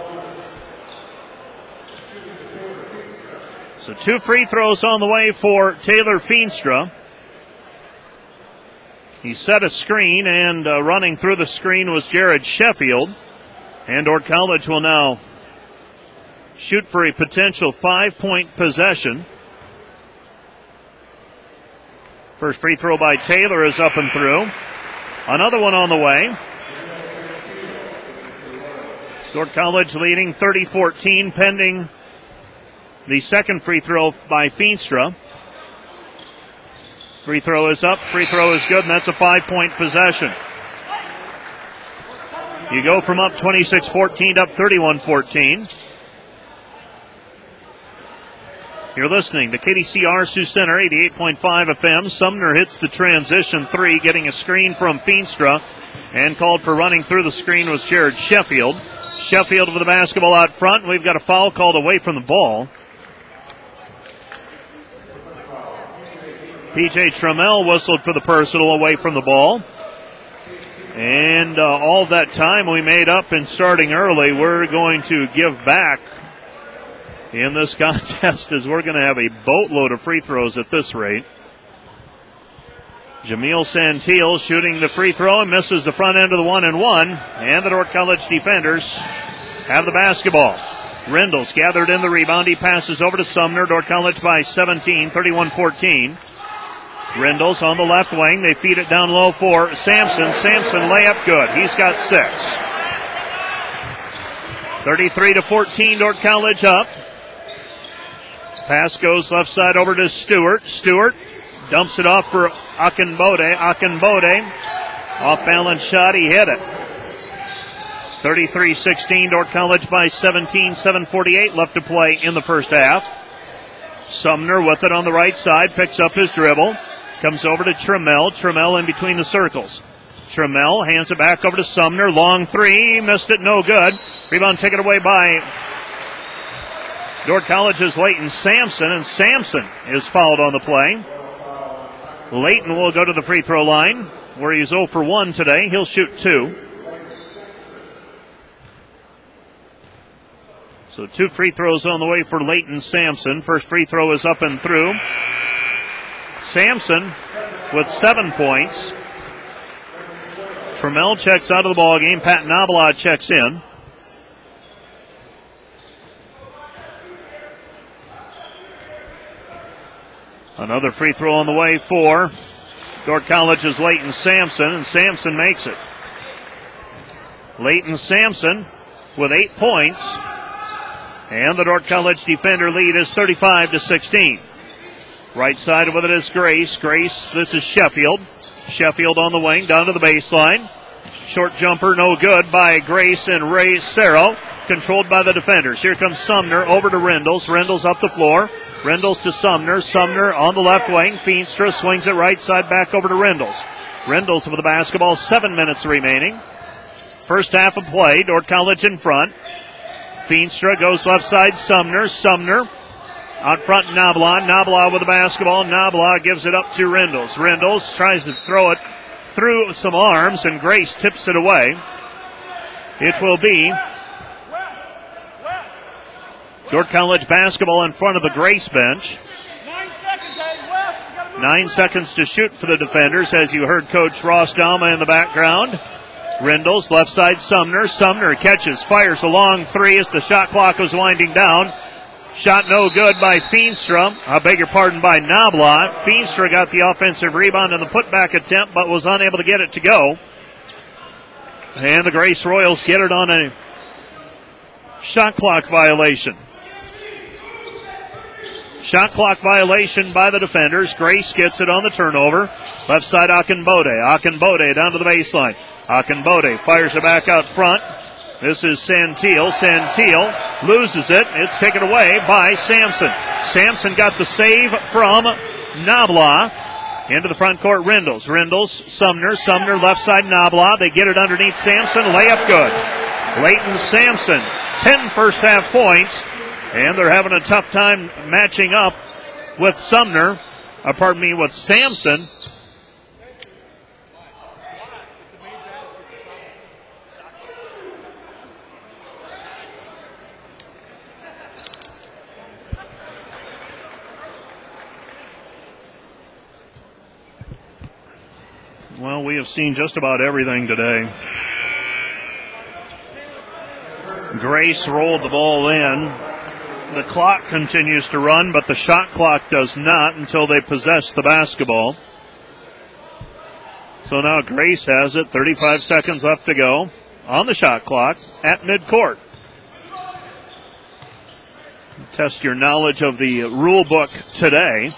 So two free throws on the way for Taylor Feenstra. He set a screen, and uh, running through the screen was Jared Sheffield. And Dordt College will now shoot for a potential five-point possession. First free throw by Taylor is up and through. Another one on the way. Dordt College leading thirty fourteen, pending the second free throw by Feenstra. Free throw is up, free throw is good, and that's a five-point possession. You go from up twenty-six fourteen to up thirty-one fourteen. You're listening to K D C R Sioux Center, eighty-eight point five F M. Sumner hits the transition three, getting a screen from Feenstra, and called for running through the screen was Jared Sheffield. Sheffield with the basketball out front. We've got a foul called away from the ball. P J Trammell whistled for the personal away from the ball. And uh, all that time we made up in starting early, we're going to give back in this contest as we're going to have a boatload of free throws at this rate. Jamil Santil shooting the free throw and misses the front end of the one and one. And the Dordt College defenders have the basketball. Rendles gathered in the rebound. He passes over to Sumner. Dordt College by seventeen, thirty-one fourteen. Rendles on the left wing. They feed it down low for Sampson. Sampson layup good. He's got six. thirty-three to fourteen, Dordt College up. Pass goes left side over to Stewart. Stewart dumps it off for Akinbode. Akinbode, off balance shot, he hit it. thirty-three sixteen, Dordt College by seventeen, seven forty-eight left to play in the first half. Sumner with it on the right side, picks up his dribble. Comes over to Trammell. Trammell in between the circles. Trammell hands it back over to Sumner. Long three, missed it, no good. Rebound taken away by Dordt College's Leighton Sampson, and Sampson is fouled on the play. Leighton will go to the free throw line, where he's zero for one today. He'll shoot two. So two free throws on the way for Leighton Sampson. First free throw is up and through. Sampson with seven points. Trammell checks out of the ball game. Pat Nabla checks in. Another free throw on the way for Dordt College's Leighton Sampson, and Sampson makes it. Leighton Sampson with eight points, and the Dordt College defender lead is thirty-five to sixteen. Right side with it is Grace. Grace, this is Sheffield. Sheffield on the wing, down to the baseline. Short jumper, no good by Grace and Ray Cerro. Controlled by the defenders. Here comes Sumner over to Rendles. Rendles up the floor. Rendles to Sumner. Sumner on the left wing. Feenstra swings it right side back over to Rendles. Rendles with the basketball. Seven minutes remaining. First half of play. Dordt College in front. Feenstra goes left side. Sumner. Sumner out front. Nabla. Nabla with the basketball. Nabla gives it up to Rendles. Rendles tries to throw it through some arms, and Grace tips it away. It will be Dordt College basketball in front of the Grace bench. Nine seconds, Eddie West. You gotta move. Nine seconds to shoot for the defenders, as you heard Coach Ross Dalma in the background. Rendles, left side, Sumner. Sumner catches, fires a long three as the shot clock was winding down. Shot no good by Feenstra. I beg your pardon, by Nabla. Feenstra got the offensive rebound in the putback attempt, but was unable to get it to go. And the Grace Royals get it on a shot clock violation. Shot clock violation by the defenders. Grace gets it on the turnover. Left side, Akinbode. Akinbode down to the baseline. Akinbode fires it back out front. This is Santil. Santil loses it. It's taken away by Sampson. Sampson got the save from Nabla. Into the front court, Rendles. Rendles, Sumner. Sumner left side, Nabla. They get it underneath Sampson. Layup good. Leighton Sampson, ten first half points. And they're having a tough time matching up with Sumner, uh, pardon me, with Sampson. Well, we have seen just about everything today. Grace rolled the ball in. The clock continues to run, but the shot clock does not until they possess the basketball. So now Grace has it, thirty-five seconds left to go. on the shot clock at midcourt. Test your knowledge of the rule book today.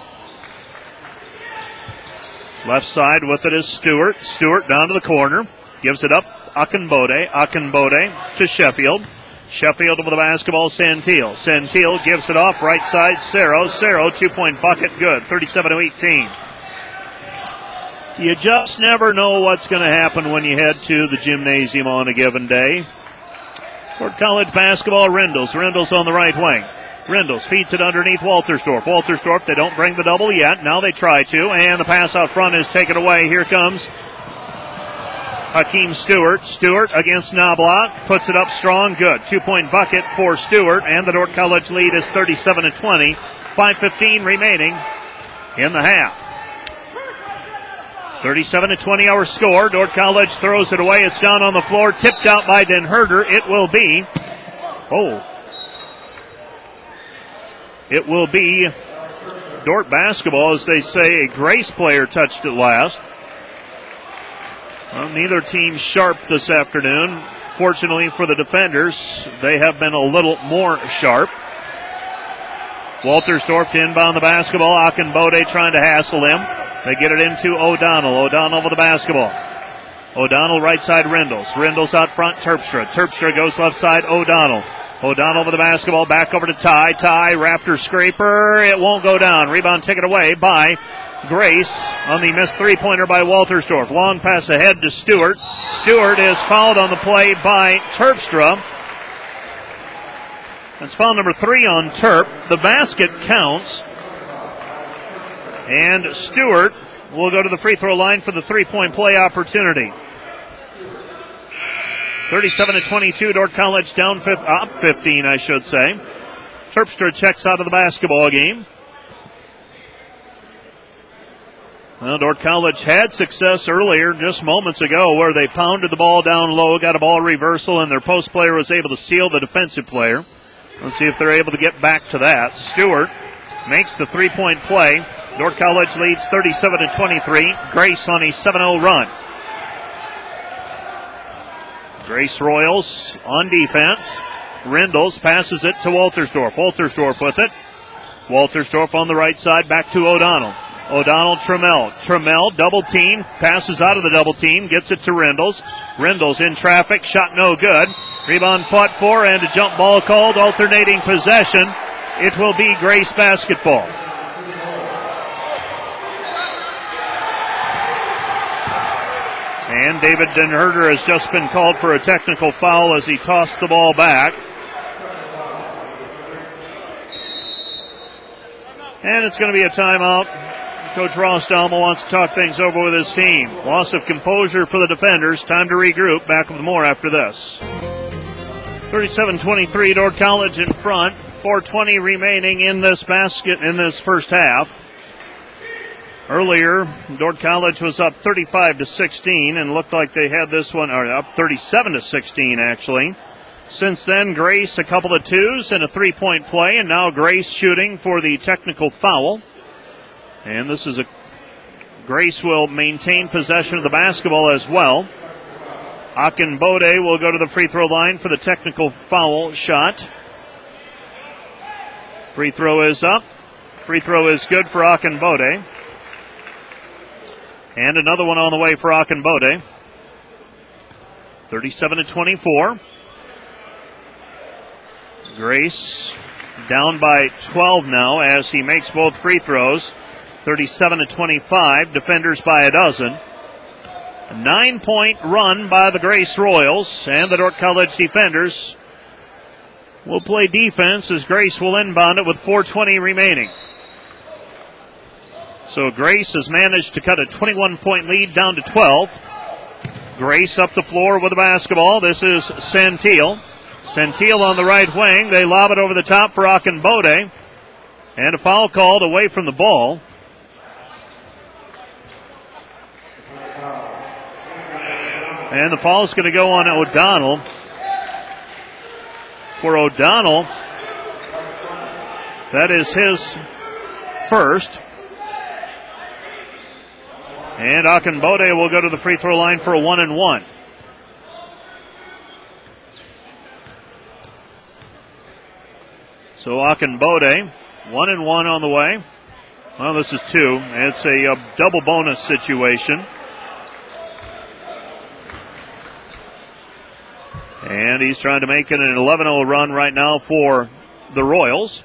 Left side with it is Stewart. Stewart down to the corner. Gives it up. Akinbode. Akinbode to Sheffield. Sheffield with the basketball. Santil. Santil gives it off. Right side. Cerro. Cerro. Two-point bucket. Good. thirty-seven to eighteen. You just never know what's going to happen when you head to the gymnasium on a given day. Fort College basketball. Rindles. Rindles on the right wing. Rindles feeds it underneath Waltersdorf. Waltersdorf, they don't bring the double yet. Now they try to, and the pass out front is taken away. Here comes Hakeem Stewart. Stewart against Knobloch. Puts it up strong. Good. Two-point bucket for Stewart, and the Dordt College lead is thirty-seven to twenty. five fifteen remaining in the half. thirty-seven to twenty our score. Dordt College throws it away. It's down on the floor. Tipped out by Den Herder. It will be... Oh... It will be Dordt basketball, as they say. A Grace player touched it last. Well, neither team sharp this afternoon. Fortunately for the defenders, they have been a little more sharp. Waltersdorf to inbound the basketball. Akinbode trying to hassle him. They get it into O'Donnell. O'Donnell with the basketball. O'Donnell right side Rindles. Rindles out front Terpstra. Terpstra goes left side O'Donnell. O'Donnell with the basketball, back over to Ty. Ty, Raptor scraper. It won't go down. Rebound taken away by Grace on the missed three-pointer by Waltersdorf. Long pass ahead to Stewart. Stewart is fouled on the play by Terpstra. That's foul number three on Terp. The basket counts. And Stewart will go to the free throw line for the three-point play opportunity. thirty-seven to twenty-two, Dordt College down fifth, up fifteen, I should say. Terpstra checks out of the basketball game. Well, Dordt College had success earlier, just moments ago, where they pounded the ball down low, got a ball reversal, and their post player was able to seal the defensive player. Let's see if they're able to get back to that. Stewart makes the three-point play. Dordt College leads thirty-seven to twenty-three. Grace on a seven oh run. Grace Royals on defense. Rindles passes it to Waltersdorf. Waltersdorf with it. Waltersdorf on the right side, back to O'Donnell. O'Donnell, Trammell. Trammell, double team, passes out of the double team, gets it to Rindles. Rindles in traffic, shot no good. Rebound fought for, and a jump ball called, alternating possession. It will be Grace basketball. And David Den Herder has just been called for a technical foul as he tossed the ball back. And it's going to be a timeout. Coach Ross Dalma wants to talk things over with his team. Loss of composure for the defenders. Time to regroup. Back with more after this. thirty-seven twenty-three, Dordt College in front. four twenty remaining in this basket in this first half. Earlier, Dordt College was up thirty-five to sixteen and looked like they had this one, or up thirty-seven to sixteen actually. Since then, Grace a couple of twos and a three-point play, and now Grace shooting for the technical foul. And this is a Grace will maintain possession of the basketball as well. Akinbode will go to the free throw line for the technical foul shot. Free throw is up. Free throw is good for Akinbode. And another one on the way for Akinbode. thirty-seven to twenty-four. Grace down by twelve now as he makes both free throws. thirty-seven to twenty-five. Defenders by a dozen. A nine-point run by the Grace Royals, and the Dordt College defenders will play defense as Grace will inbound it with four twenty remaining. So Grace has managed to cut a twenty-one point lead down to twelve. Grace up the floor with the basketball. This is Santil. Santil on the right wing. They lob it over the top for Akinbode. And a foul called away from the ball. And the foul is going to go on O'Donnell. For O'Donnell, that is his first. And Akinbode will go to the free throw line for a one and one. So Akinbode, one and one on the way. Well, this is two. It's a, a double bonus situation. And he's trying to make it an eleven oh run right now for the Royals.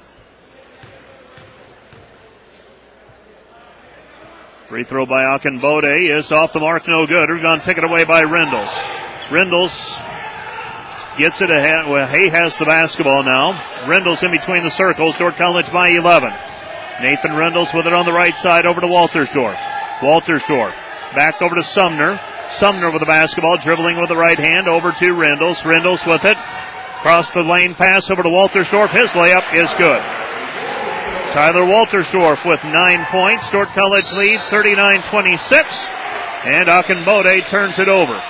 Free throw by Akinbode is off the mark, no good. Rebound taken away by Rindles. Rindles gets it ahead. Well, he has the basketball now. Rindles in between the circles. Dordt College by eleven. Nathan Rindles with it on the right side over to Waltersdorf. Waltersdorf back over to Sumner. Sumner with the basketball, dribbling with the right hand over to Rindles. Rindles with it. Across the lane pass over to Waltersdorf. His layup is good. Tyler Waltersdorf with nine points. Dordt College leads thirty-nine twenty-six. And Akinbode turns it over.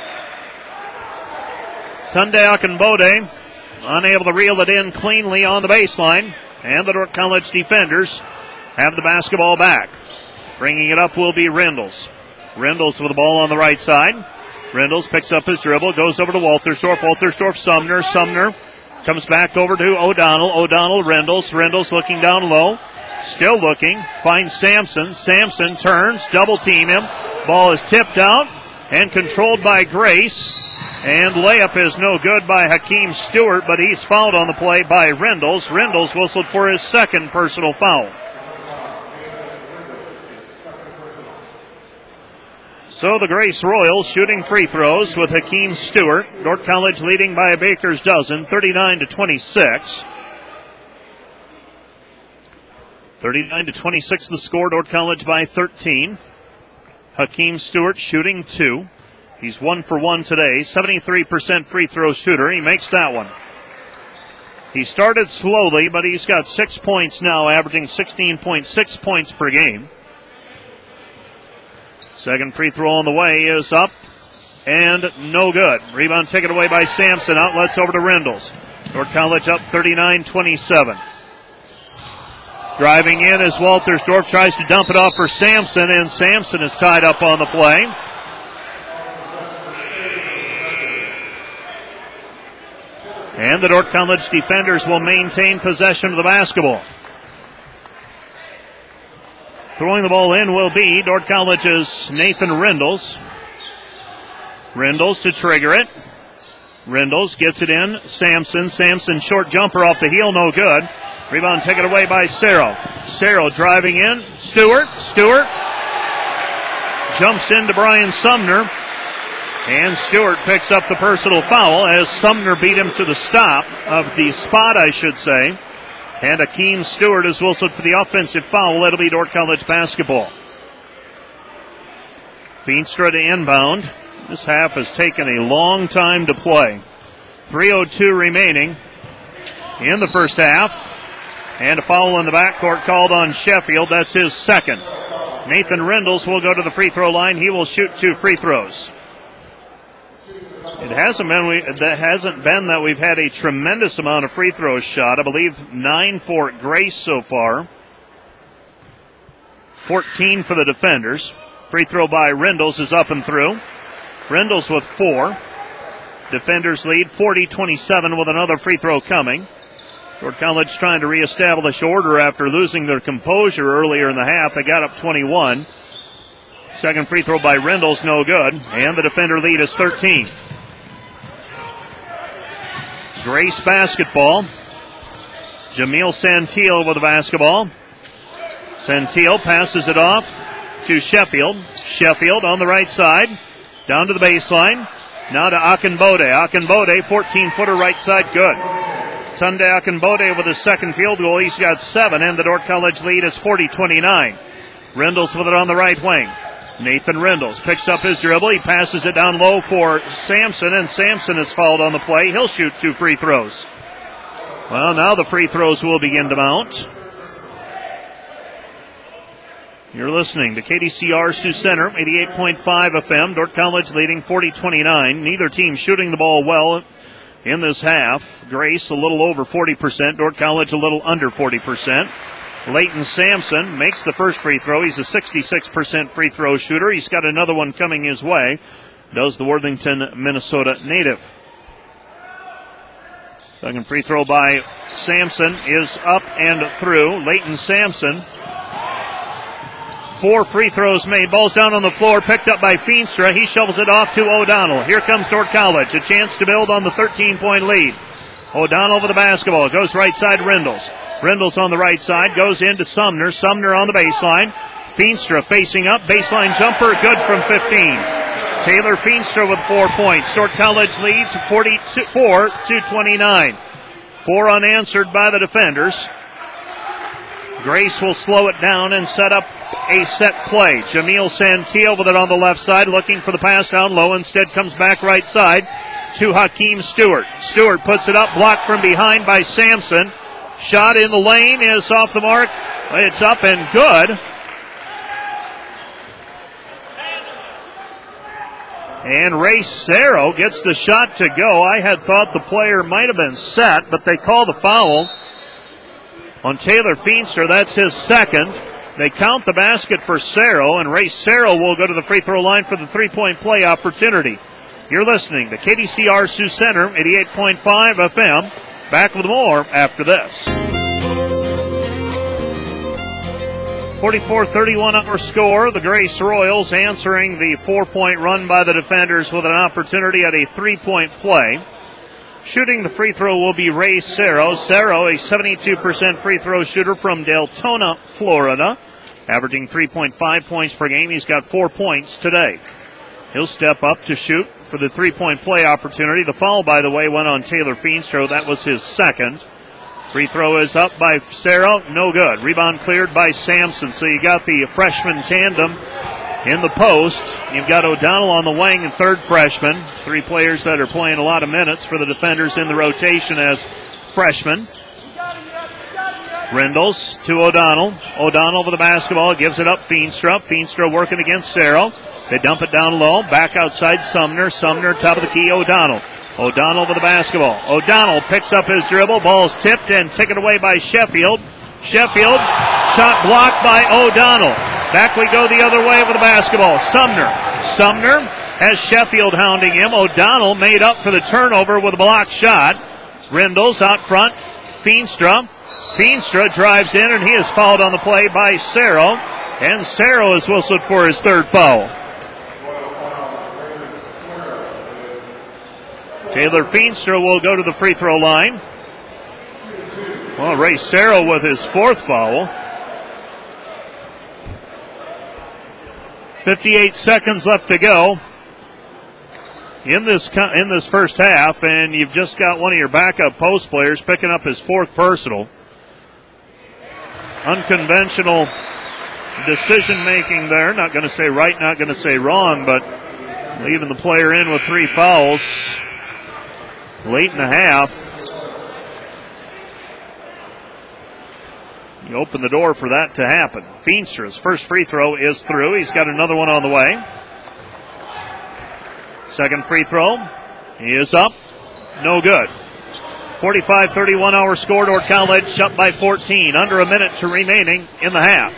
Tunde Akinbode unable to reel it in cleanly on the baseline. And the Dordt College defenders have the basketball back. Bringing it up will be Rindles. Rindles with the ball on the right side. Rindles picks up his dribble, goes over to Waltersdorf. Waltersdorf, Sumner. Sumner comes back over to O'Donnell. O'Donnell, Rindles. Rindles looking down low. Still looking. Finds Sampson. Sampson turns. Double team him. Ball is tipped out and controlled by Grace. And layup is no good by Hakeem Stewart, but he's fouled on the play by Rindles. Rindles whistled for his second personal foul. So the Grace Royals shooting free throws with Hakeem Stewart. Dordt College leading by a baker's dozen, thirty-nine to twenty-six. thirty-nine to twenty-six the score, Dordt College by thirteen. Hakeem Stewart shooting two. He's one for one today, seventy-three percent free throw shooter. He makes that one. He started slowly, but he's got six points now, averaging sixteen point six points per game. Second free throw on the way is up and no good. Rebound taken away by Sampson. Outlets over to Rindles. Dordt College up thirty-nine twenty-seven. Driving in as Waltersdorf tries to dump it off for Sampson, and Sampson is tied up on the play. And the Dordt College defenders will maintain possession of the basketball. Throwing the ball in will be Dordt College's Nathan Rindles. Rindles to trigger it. Rindles gets it in. Sampson. Sampson short jumper off the heel, no good. Rebound taken away by Cerro. Cerro driving in. Stewart. Stewart jumps into Brian Sumner. And Stewart picks up the personal foul as Sumner beat him to the stop of the spot, I should say. And Hakeem Stewart is whistled for the offensive foul. It'll be Dordt College basketball. Feenstra to inbound. This half has taken a long time to play. three oh two remaining in the first half. And a foul in the backcourt called on Sheffield. That's his second. Nathan Rindles will go to the free throw line. He will shoot two free throws. It hasn't been we, that hasn't been that we've had a tremendous amount of free throws shot. I believe nine for Grace so far. fourteen for the defenders. Free throw by Rindles is up and through. Rindles with four. Defenders lead forty twenty-seven with another free throw coming. Dordt College trying to reestablish order after losing their composure earlier in the half. They got up twenty-one. Second free throw by Rindles, no good. And the defender lead is thirteen. Grace basketball. Jamil Santil with the basketball. Santil passes it off to Sheffield. Sheffield on the right side. Down to the baseline. Now to Akinbode. Akinbode, fourteen-footer right side, good. Tunde Akinbode with his second field goal. He's got seven, and the Dordt College lead is forty twenty-nine. Rindles with it on the right wing. Nathan Rindles picks up his dribble. He passes it down low for Sampson, and Sampson is fouled on the play. He'll shoot two free throws. Well, now the free throws will begin to mount. You're listening to K D C R Sioux Center, eighty-eight point five F M. Dordt College leading forty twenty-nine. Neither team shooting the ball well in this half. Grace a little over forty percent. Dordt College a little under forty percent. Leighton Sampson makes the first free throw. He's a sixty-six percent free throw shooter. He's got another one coming his way. Does the Worthington, Minnesota native. Second free throw by Sampson is up and through. Leighton Sampson. Four free throws made. Ball's down on the floor, picked up by Feenstra. He shovels it off to O'Donnell. Here comes Dordt College. A chance to build on the thirteen-point lead. O'Donnell with the basketball. Goes right side, Rindles. Rindles on the right side. Goes into Sumner. Sumner on the baseline. Feenstra facing up. Baseline jumper. Good from fifteen. Taylor Feenstra with four points. Dordt College leads forty-four to twenty-nine. Four unanswered by the defenders. Grace will slow it down and set up a set play. Jamil Santillo with it on the left side, looking for the pass down low. Instead comes back right side to Hakeem Stewart. Stewart puts it up, blocked from behind by Sampson. Shot in the lane is off the mark. It's up and good. And Ray Cerro gets the shot to go. I had thought the player might have been set, but they call the foul on Taylor Feenstra. That's his second. They count the basket for Cerro, and Ray Cerro will go to the free throw line for the three-point play opportunity. You're listening to K D C R Sioux Center, eighty-eight point five F M. Back with more after this. forty-four thirty-one our score. The Grace Royals answering the four-point run by the defenders with an opportunity at a three-point play. Shooting the free throw will be Ray Cerro. Cerro, a seventy-two percent free throw shooter from Deltona, Florida. Averaging three point five points per game. He's got four points today. He'll step up to shoot for the three-point play opportunity. The foul, by the way, went on Taylor Feenstra. That was his second. Free throw is up by Cerro. No good. Rebound cleared by Sampson. So you got the freshman tandem in the post. You've got O'Donnell on the wing and third freshman. Three players that are playing a lot of minutes for the defenders in the rotation as freshmen. Rindles to O'Donnell. O'Donnell with the basketball. Gives it up Feenstra. Feenstra working against Cerro. They dump it down low. Back outside Sumner. Sumner top of the key. O'Donnell. O'Donnell with the basketball. O'Donnell picks up his dribble. Ball's tipped and taken away by Sheffield. Sheffield. Shot blocked by O'Donnell. Back we go the other way with the basketball. Sumner. Sumner has Sheffield hounding him. O'Donnell made up for the turnover with a blocked shot. Rindles out front. Feenstra. Feenstra drives in, and he is fouled on the play by Cerro. And Cerro is whistled for his third foul. Taylor Feenstra will go to the free throw line. Well, Ray Cerro with his fourth foul. fifty-eight seconds left to go in this in this first half, and you've just got one of your backup post players picking up his fourth personal. Unconventional decision making there. Not going to say right, not going to say wrong, but leaving the player in with three fouls late in the half. You open the door for that to happen. Feenstra's first free throw is through. He's got another one on the way. Second free throw. He is up. No good. forty-five thirty-one our score. Dordt College up by fourteen. Under a minute to remaining in the half.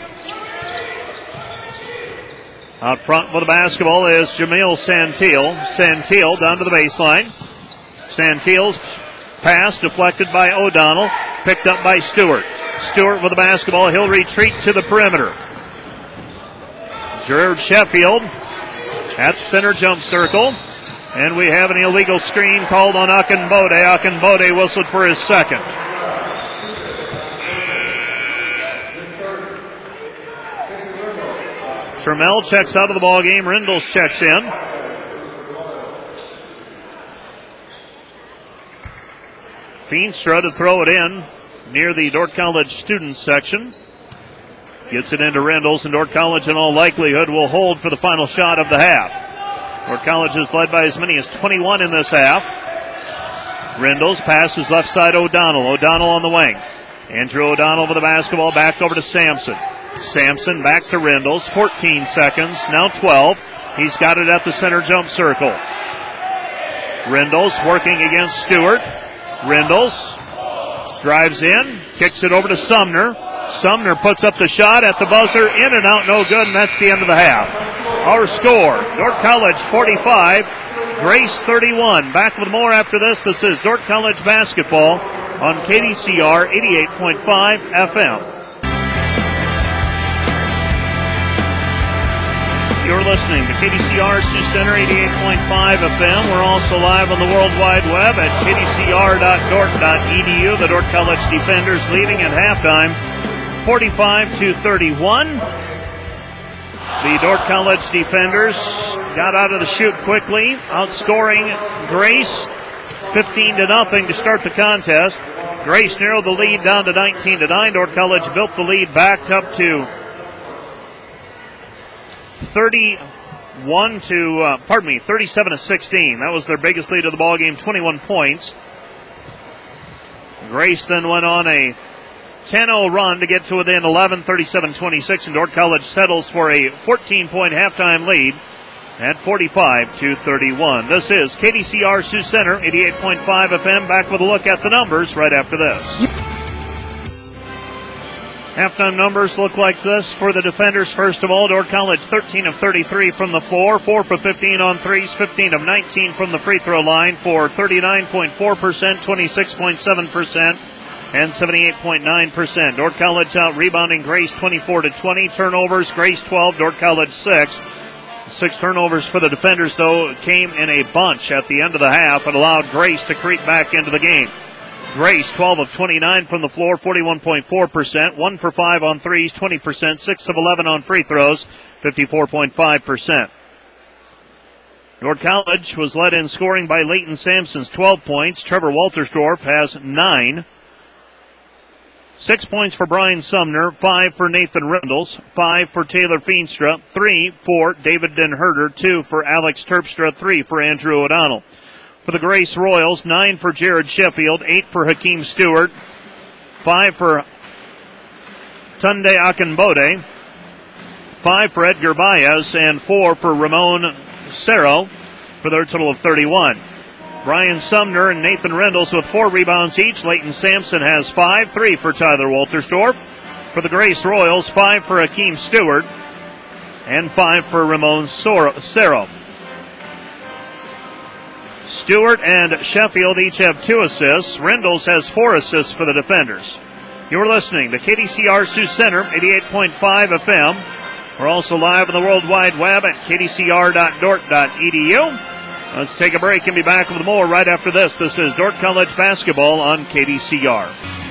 Out front with the basketball is Jamil Santil. Santil down to the baseline. Santil's pass deflected by O'Donnell. Picked up by Stewart. Stewart with the basketball. He'll retreat to the perimeter. Gerard Sheffield at center jump circle. And we have an illegal screen called on Akinbode. Akinbode whistled for his second. Trammell checks out of the ball game. Rindles checks in. Feenstra to throw it in near the Dordt College student section. Gets it into Rindles, and Dordt College in all likelihood will hold for the final shot of the half. Dordt College is led by as many as twenty-one in this half. Rindles passes left side O'Donnell. O'Donnell on the wing. Andrew O'Donnell with the basketball back over to Sampson. Sampson back to Rindles. fourteen seconds, now twelve. He's got it at the center jump circle. Rindles working against Stewart. Rindles drives in, kicks it over to Sumner. Sumner puts up the shot at the buzzer, in and out, no good, and that's the end of the half. Our score, Dordt College forty-five, Grace thirty-one. Back with more after this. This is Dordt College basketball on K D C R eighty-eight point five F M. You're listening to K D C R Sioux Center eighty-eight point five F M. We're also live on the World Wide Web at k d c r dot dort dot e d u. The Dordt College defenders leading at halftime forty-five to thirty-one. The Dordt College defenders got out of the chute quickly, outscoring Grace fifteen to nothing to start the contest. Grace narrowed the lead down to nineteen to nine. Dordt College built the lead back up to thirty-one to, uh, pardon me, thirty-seven to sixteen. That was their biggest lead of the ball game, twenty-one points. Grace then went on a ten oh run to get to within eleven, thirty-seven twenty-six, and Dordt College settles for a fourteen-point halftime lead at forty-five to thirty-one. This is K D C R Sioux Center, eighty-eight point five F M. Back with a look at the numbers right after this. Halftime numbers look like this for the defenders. First of all, Dordt College thirteen of thirty-three from the floor, four for fifteen on threes, fifteen of nineteen from the free throw line for thirty-nine point four percent, twenty-six point seven percent, and seventy-eight point nine percent. Dordt College out rebounding Grace twenty-four to twenty. Turnovers, Grace twelve, Dordt College six. Six turnovers for the defenders, though, came in a bunch at the end of the half and allowed Grace to creep back into the game. Grace, twelve of twenty-nine from the floor, forty-one point four percent. one for five on threes, twenty percent. six of eleven on free throws, fifty-four point five percent. Dordt College was led in scoring by Leighton Sampson's twelve points. Trevor Waltersdorf has nine. Six points for Brian Sumner, five for Nathan Rindles, five for Taylor Feenstra, three for David Denherder, two for Alex Terpstra, three for Andrew O'Donnell. For the Grace Royals, nine for Jared Sheffield, eight for Hakeem Stewart, five for Tunde Akinbode, five for Edgar Baez, and four for Ramon Cerro, for their total of thirty-one. Brian Sumner and Nathan Rindles with four rebounds each. Leighton Sampson has five, three for Tyler Waltersdorf. For the Grace Royals, five for Hakeem Stewart, and five for Ramon Cerro. Stewart and Sheffield each have two assists. Rindles has four assists for the defenders. You're listening to K D C R Sioux Center, eighty-eight point five F M. We're also live on the World Wide Web at k d c r dot dort dot e d u. Let's take a break and be back with more right after this. This is Dordt College basketball on K D C R.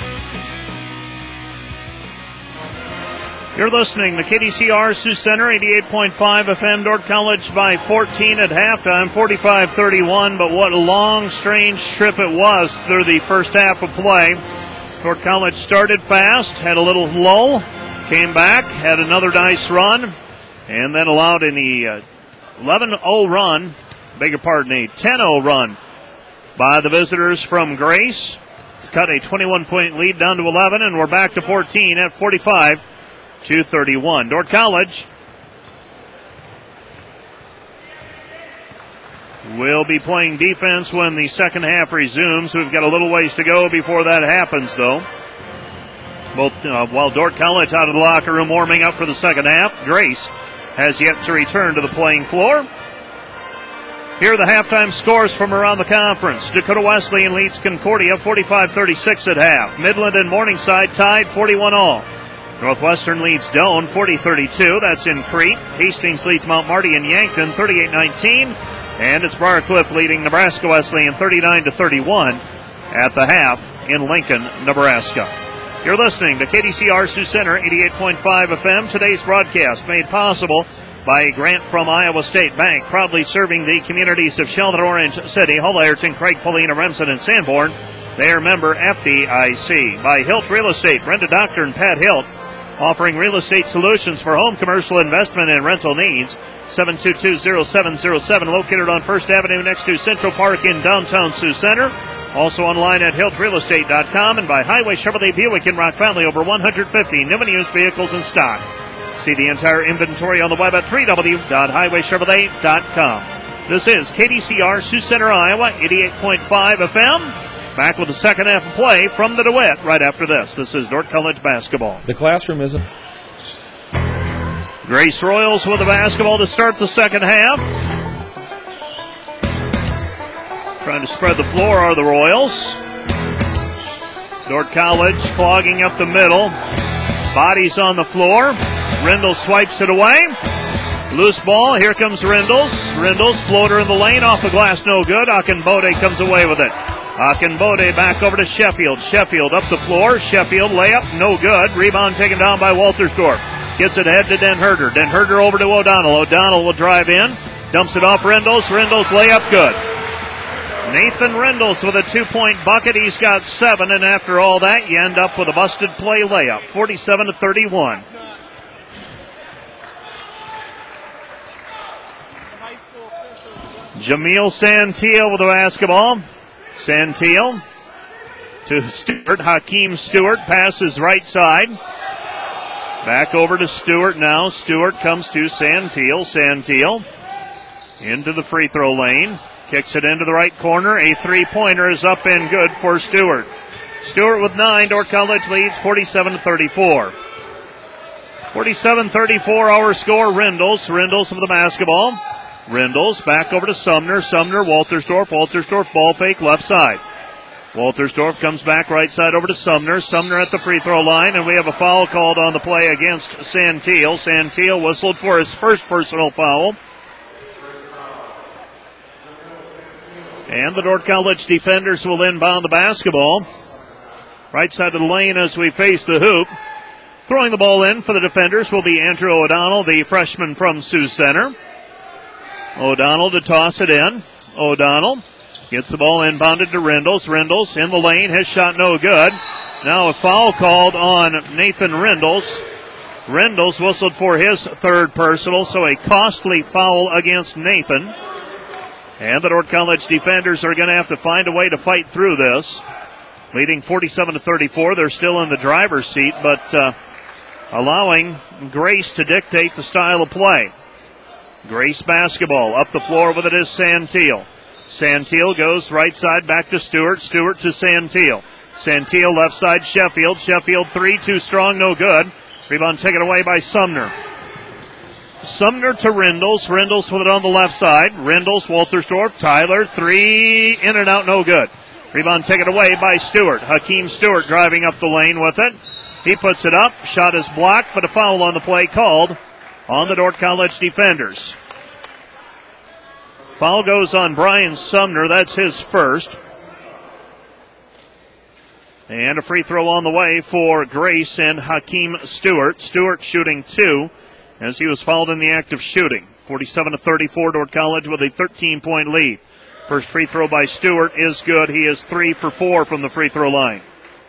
You're listening to K D C R Sioux Center, eighty-eight point five F M. Dordt College by fourteen at halftime, forty-five thirty-one. But what a long, strange trip it was through the first half of play. Dordt College started fast, had a little lull, came back, had another nice run, and then allowed in the eleven oh run, beg your pardon, a ten oh run by the visitors from Grace. It's cut a twenty-one point lead down to eleven, and we're back to fourteen at forty-five to thirty-one. Dordt College will be playing defense when the second half resumes. We've got a little ways to go before that happens, though. Both uh, while Dordt College out of the locker room warming up for the second half, Grace has yet to return to the playing floor. Here are the halftime scores from around the conference. Dakota Wesleyan leads Concordia forty-five thirty-six at half. Midland and Morningside tied forty-one all. Northwestern leads Doane forty thirty-two. That's in Crete. Hastings leads Mount Marty and Yankton thirty-eight nineteen. And it's Briarcliff leading Nebraska Wesleyan thirty-nine to thirty-one at the half in Lincoln, Nebraska. You're listening to K D C R Sioux Center, eighty-eight point five F M. Today's broadcast made possible by a grant from Iowa State Bank, proudly serving the communities of Shelton, Orange City, Hull, Ayrton, Craig, Paulina, Remsen, and Sanborn. They are member F D I C. By Hilt Real Estate, Brenda Doctor and Pat Hilt, offering real estate solutions for home, commercial, investment, and rental needs. seven two two, zero seven zero seven, located on First Avenue next to Central Park in downtown Sioux Center. Also online at hilt real estate dot com and by Highway Chevrolet Buick in Rock Valley, over one hundred fifty new and used vehicles in stock. See the entire inventory on the web at w w w dot highway chevrolet dot com. This is K D C R Sioux Center, Iowa, eighty-eight point five F M. Back with the second half of play from the DeWitt right after this. This is Dordt College basketball. The classroom isn't. Grace Royals with the basketball to start the second half. Trying to spread the floor are the Royals. Dordt College clogging up the middle. Bodies on the floor. Rindles swipes it away. Loose ball. Here comes Rindles. Rindles floater in the lane off the glass. No good. Akinbode comes away with it. Akinbode back over to Sheffield. Sheffield up the floor. Sheffield layup. No good. Rebound taken down by Waltersdorf. Gets it ahead to Den Herder. Den Herder over to O'Donnell. O'Donnell will drive in. Dumps it off Rindles. Rindles layup good. Nathan Rindles with a two-point bucket. He's got seven, and after all that, you end up with a busted play layup. forty-seven to thirty-one. Jamil Santil with the basketball. Santil to Stewart. Hakeem Stewart passes right side. Back over to Stewart now. Stewart comes to Santil. Santil into the free throw lane. Kicks it into the right corner. A three-pointer is up and good for Stewart. Stewart with nine. Dordt College leads forty-seven to thirty-four. forty-seven thirty-four our score. Rindles. Rindles with the basketball. Rindles back over to Sumner. Sumner, Waltersdorf. Waltersdorf ball fake left side. Waltersdorf comes back right side over to Sumner. Sumner at the free throw line, and we have a foul called on the play against Santil. Santil whistled for his first personal foul. And the Dordt College defenders will inbound the basketball. Right side of the lane as we face the hoop. Throwing the ball in for the defenders will be Andrew O'Donnell, the freshman from Sioux Center. O'Donnell to toss it in. O'Donnell gets the ball inbounded to Rindles. Rindles in the lane. His shot no good. Now a foul called on Nathan Rindles. Rindles whistled for his third personal, so a costly foul against Nathan. And the Dordt College defenders are going to have to find a way to fight through this. Leading forty-seven to thirty-four. They're still in the driver's seat, but uh, allowing Grace to dictate the style of play. Grace basketball. Up the floor with it is Santil. Santil goes right side back to Stewart. Stewart to Santil. Santil left side Sheffield. Sheffield three, too strong, no good. Rebound taken away by Sumner. Sumner to Rindles. Rindles with it on the left side. Rindles, Waltersdorf, Tyler, three, in and out, no good. Rebound taken away by Stewart. Hakeem Stewart driving up the lane with it. He puts it up. Shot is blocked, but a foul on the play called on the Dordt College defenders. Foul goes on Brian Sumner. That's his first. And a free throw on the way for Grace and Hakeem Stewart. Stewart shooting two as he was fouled in the act of shooting. forty-seven to thirty-four, Dordt College with a thirteen-point lead. First free throw by Stewart is good. He is three for four from the free throw line.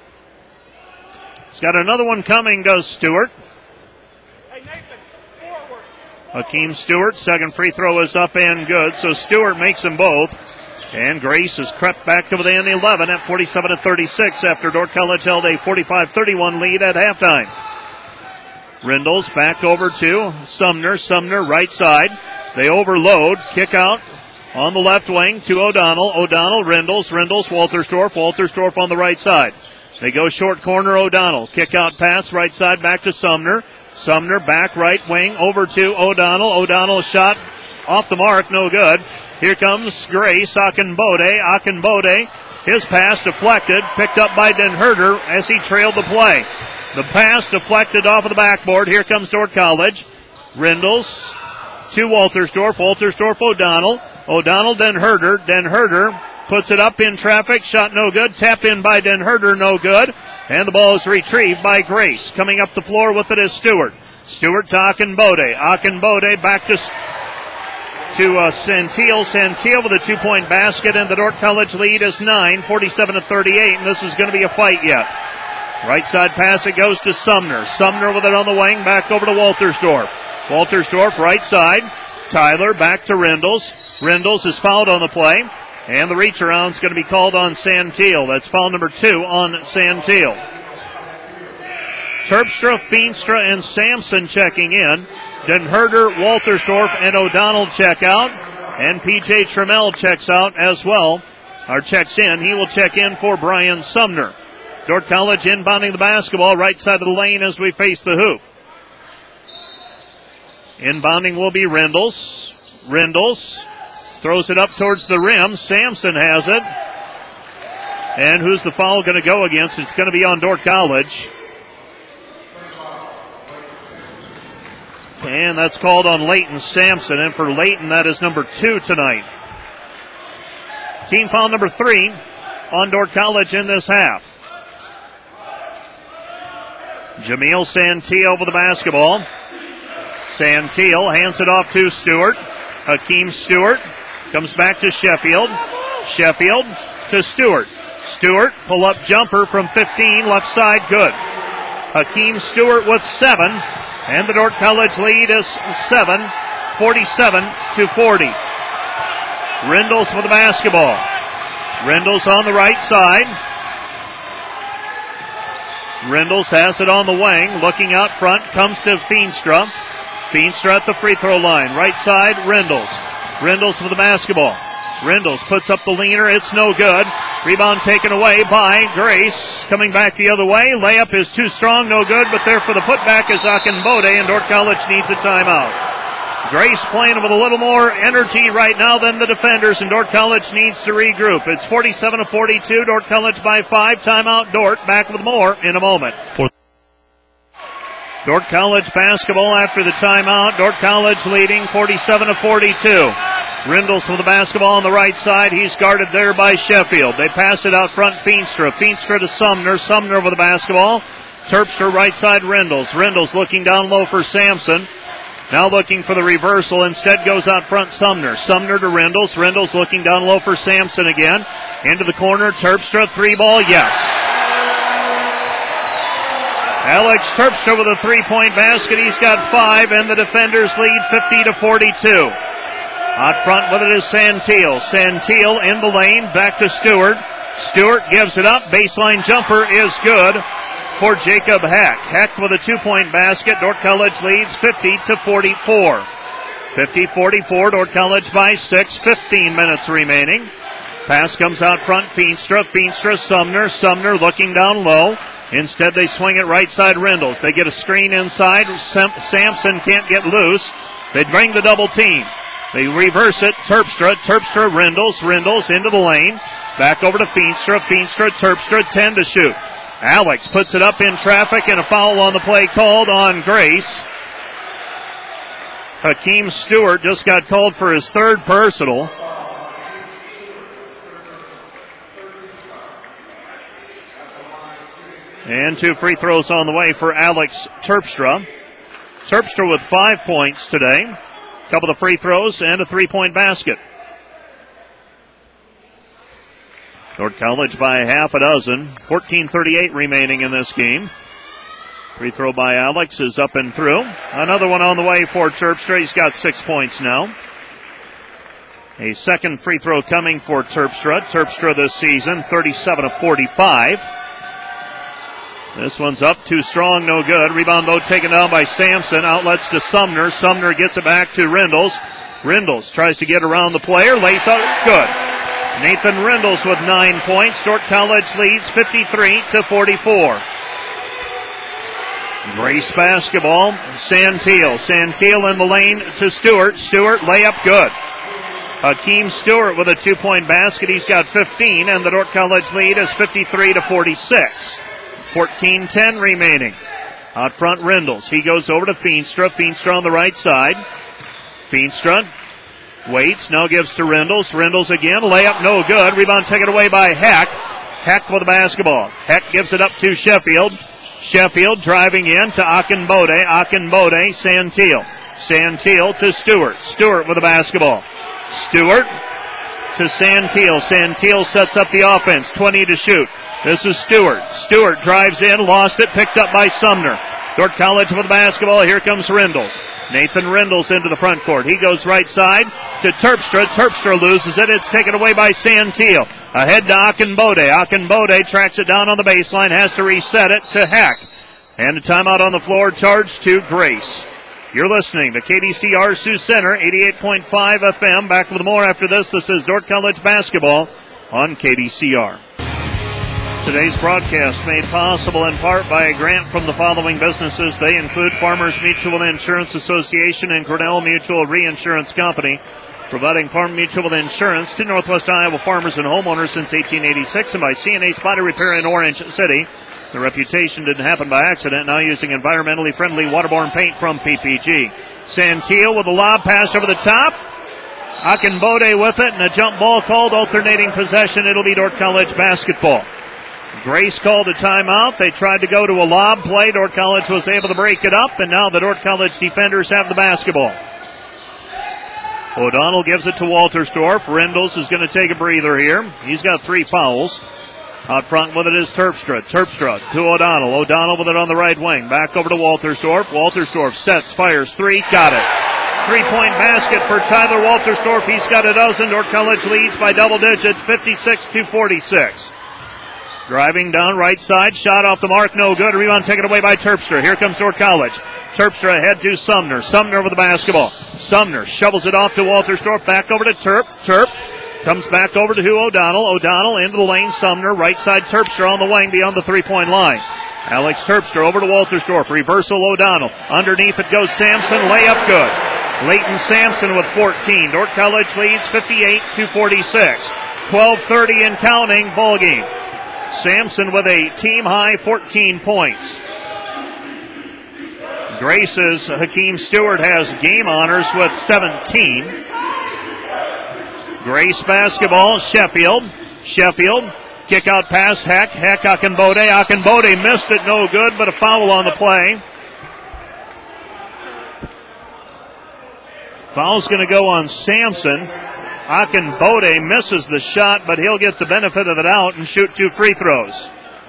He's got another one coming, does Stewart. Hey, Nathan, forward. Hakeem Stewart, second free throw is up and good. So Stewart makes them both. And Grace has crept back to within eleven at forty-seven to thirty-six after Dordt College held a forty-five thirty-one lead at halftime. Rindles back over to Sumner. Sumner right side. They overload. Kick out on the left wing to O'Donnell. O'Donnell, Rindles. Rindles, Waltersdorf. Waltersdorf on the right side. They go short corner, O'Donnell. Kick out pass right side back to Sumner. Sumner back right wing over to O'Donnell. O'Donnell shot off the mark, no good. Here comes Grace. Akinbode. Akinbode. His pass deflected. Picked up by Den Herder as he trailed the play. The pass deflected off of the backboard. Here comes Dordt College. Rindles to Waltersdorf. Waltersdorf, O'Donnell. O'Donnell, Den Herder. Den Herder puts it up in traffic. Shot no good. Tap in by Den Herder, no good. And the ball is retrieved by Grace. Coming up the floor with it is Stewart. Stewart to Akinbode. Akinbode back to, to uh, Santil. Santil with a two-point basket, and the Dordt College lead is nine, forty-seven to thirty-eight, and this is going to be a fight yet. Right side pass, it goes to Sumner. Sumner with it on the wing, back over to Waltersdorf. Waltersdorf right side. Tyler back to Rindles. Rindles is fouled on the play, and the reach around is going to be called on Santil. That's foul number two on Santil. Terpstra, Feenstra, and Sampson checking in. Den Herder, Waltersdorf, and O'Donnell check out, and P J Trammell checks out as well, or checks in. He will check in for Brian Sumner. Dordt College inbounding the basketball right side of the lane as we face the hoop. Inbounding will be Rindles. Rindles Throws it up towards the rim. Sampson has it. And who's the foul going to go against? It's going to be on Dordt College. And that's called on Leighton Sampson. And for Leighton, that is number two tonight. Team foul number three on Dordt College in this half. Jamil Santillo with the basketball. Santillo hands it off to Stewart. Hakeem Stewart comes back to Sheffield. Sheffield to Stewart. Stewart, pull-up jumper from fifteen, left side, good. Hakeem Stewart with seven, and the Dordt College lead is seven, forty-seven to forty. Rendles with the basketball. Rendles on the right side. Rendles has it on the wing, looking out front, comes to Feenstra. Feenstra at the free throw line. Right side, Rendles. Rendles with the basketball. Rendles puts up the leaner. It's no good. Rebound taken away by Grace. Coming back the other way. Layup is too strong, no good, but there for the putback is Akinbode, and Dordt College needs a timeout. Grace playing with a little more energy right now than the defenders, and Dordt College needs to regroup. It's forty-seven to forty-two. Dordt College by five. Timeout Dordt. Back with more in a moment. For Dordt College basketball after the timeout. Dordt College leading forty-seven to forty-two. Rendles with the basketball on the right side. He's guarded there by Sheffield. They pass it out front. Feenstra. Feenstra to Sumner. Sumner with the basketball. Terpstra right side. Rendles. Rendles looking down low for Sampson. Now looking for the reversal. Instead goes out front Sumner. Sumner to Rendles. Rendles looking down low for Sampson again. Into the corner. Terpstra. Three ball. Yes. Alex Terpstra with a three-point basket. He's got five, and the defenders lead fifty to forty-two. Out front with it is Santillo. Santillo in the lane. Back to Stewart. Stewart gives it up. Baseline jumper is good for Jacob Heck. Heck with a two-point basket. Dordt College leads fifty to forty-four. fifty forty-four. Dordt College by six. fifteen minutes remaining. Pass comes out front. Feenstra. Feenstra. Sumner. Sumner looking down low. Instead, they swing it right side Rendles. They get a screen inside. Sam- Sampson can't get loose. They bring the double team. They reverse it. Terpstra. Terpstra. Rendles. Rendles into the lane. Back over to Feenstra. Feenstra. Terpstra. ten to shoot. Alex puts it up in traffic, and a foul on the play called on Grace. Hakeem Stewart just got called for his third personal. And two free throws on the way for Alex Terpstra. Terpstra with five points today. A couple of free throws and a three-point basket. Dordt College by half a dozen. fourteen thirty-eight remaining in this game. Free throw by Alex is up and through. Another one on the way for Terpstra. He's got six points now. A second free throw coming for Terpstra. Terpstra this season, thirty-seven to forty-five. This one's up, too strong, no good. Rebound, though, taken down by Sampson. Outlets to Sumner. Sumner gets it back to Rendles. Rendles tries to get around the player. Lays out, good. Nathan Rendles with nine points. Dordt College leads fifty-three to forty-four. Grace basketball. Santillo. Santillo in the lane to Stewart. Stewart, layup, good. Hakeem Stewart with a two-point basket. He's got fifteen, and the Dordt College lead is fifty-three to forty-six. fourteen ten remaining. Out front, Rendles. He goes over to Feenstra. Feenstra on the right side. Feenstra waits, now gives to Rendles. Rendles again, layup no good. Rebound taken away by Heck. Heck with the basketball. Heck gives it up to Sheffield. Sheffield driving in to Akinbode. Akinbode, Santillo. Santillo to Stewart. Stewart with the basketball. Stewart to Santillo. Santillo sets up the offense. twenty to shoot. This is Stewart. Stewart drives in, lost it, picked up by Sumner. Dordt College with the basketball. Here comes Rendles. Nathan Rendles into the front court. He goes right side to Terpstra. Terpstra loses it. It's taken away by Santillo. Ahead to Akinbode. Akinbode tracks it down on the baseline, has to reset it to Heck. And a timeout on the floor, charged to Grace. You're listening to K D C R Sioux Center, eighty-eight point five F M. Back with more after this. This is Dordt College basketball on K D C R. Today's broadcast made possible in part by a grant from the following businesses. They include Farmers Mutual Insurance Association and Grinnell Mutual Reinsurance Company. providing Farm Mutual with insurance to Northwest Iowa farmers and homeowners since eighteen eighty-six, and by C and H Body Repair in Orange City. The reputation didn't happen by accident, now using environmentally friendly waterborne paint from P P G. Santillo with a lob pass over the top. Akinbode with it, and a jump ball called, alternating possession. It'll be Dordt College basketball. Grace called a timeout. They tried to go to a lob play. Dordt College was able to break it up, and now the Dordt College defenders have the basketball. O'Donnell gives it to Waltersdorf. Rendels is going to take a breather here. He's got three fouls. Out front with it is Terpstra. Terpstra to O'Donnell. O'Donnell with it on the right wing. Back over to Waltersdorf. Waltersdorf sets, fires, three, got it. Three-point basket for Tyler Waltersdorf. He's got a dozen. Dordt College leads by double digits, fifty-six to forty-six. Driving down right side, shot off the mark, no good. Rebound taken away by Terpstra. Here comes Dordt College. Terpstra ahead to Sumner. Sumner with the basketball. Sumner shovels it off to Waltersdorf. Back over to Terp. Terp comes back over to O'Donnell. O'Donnell into the lane. Sumner, right side Terpstra on the wing beyond the three-point line. Alex Terpstra over to Waltersdorf. Reversal O'Donnell. Underneath it goes Sampson. Layup good. Leighton Sampson with fourteen. Dordt College leads fifty-eight to forty-six. twelve thirty and counting ball game. Sampson with a team-high fourteen points. Grace's Hakeem Stewart has game honors with seventeen. Grace basketball, Sheffield. Sheffield, kick out pass, Heck. Heck, Akinbode. Akinbode missed it, no good, but a foul on the play. Foul's going to go on Sampson. Akinbode misses the shot, but he'll get the benefit of it out and shoot two free throws.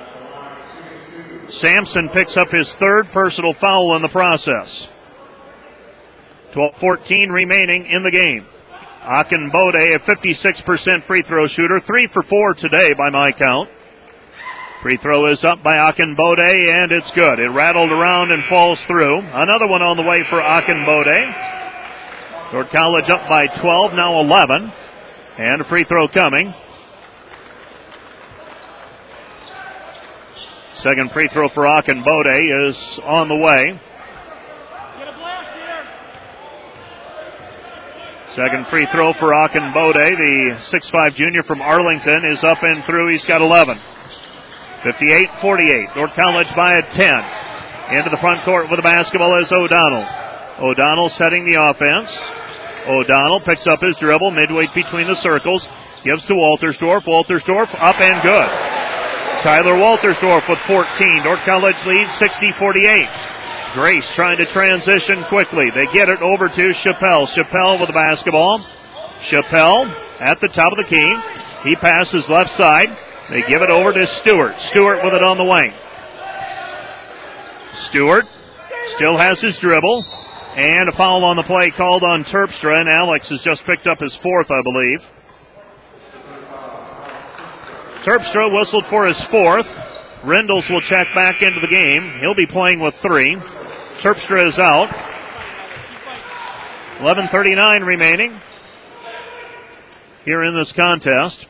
Sampson picks up his third personal foul in the process. twelve fourteen remaining in the game. Akinbode, a fifty-six percent free throw shooter, three for four today by my count. Free throw is up by Akinbode, and it's good. It rattled around and falls through. Another one on the way for Akinbode. Dordt College up by twelve, now eleven. And a free throw coming. Second free throw for Akinbode is on the way. Second free throw for Akinbode, the six five junior from Arlington, is up and through. He's got eleven. fifty-eight forty-eight. Dordt College by a ten. Into the front court with the basketball is O'Donnell. O'Donnell setting the offense. O'Donnell picks up his dribble midway between the circles. Gives to Waltersdorf. Waltersdorf up and good. Tyler Waltersdorf with fourteen. Dordt College leads sixty forty-eight. Grace trying to transition quickly. They get it over to Chappelle. Chappelle with the basketball. Chappelle at the top of the key. He passes left side. They give it over to Stewart. Stewart with it on the wing. Stewart still has his dribble. And a foul on the play called on Terpstra, and Alex has just picked up his fourth, I believe. Terpstra whistled for his fourth. Rendels will check back into the game. He'll be playing with three. Terpstra is out. eleven thirty-nine remaining here in this contest.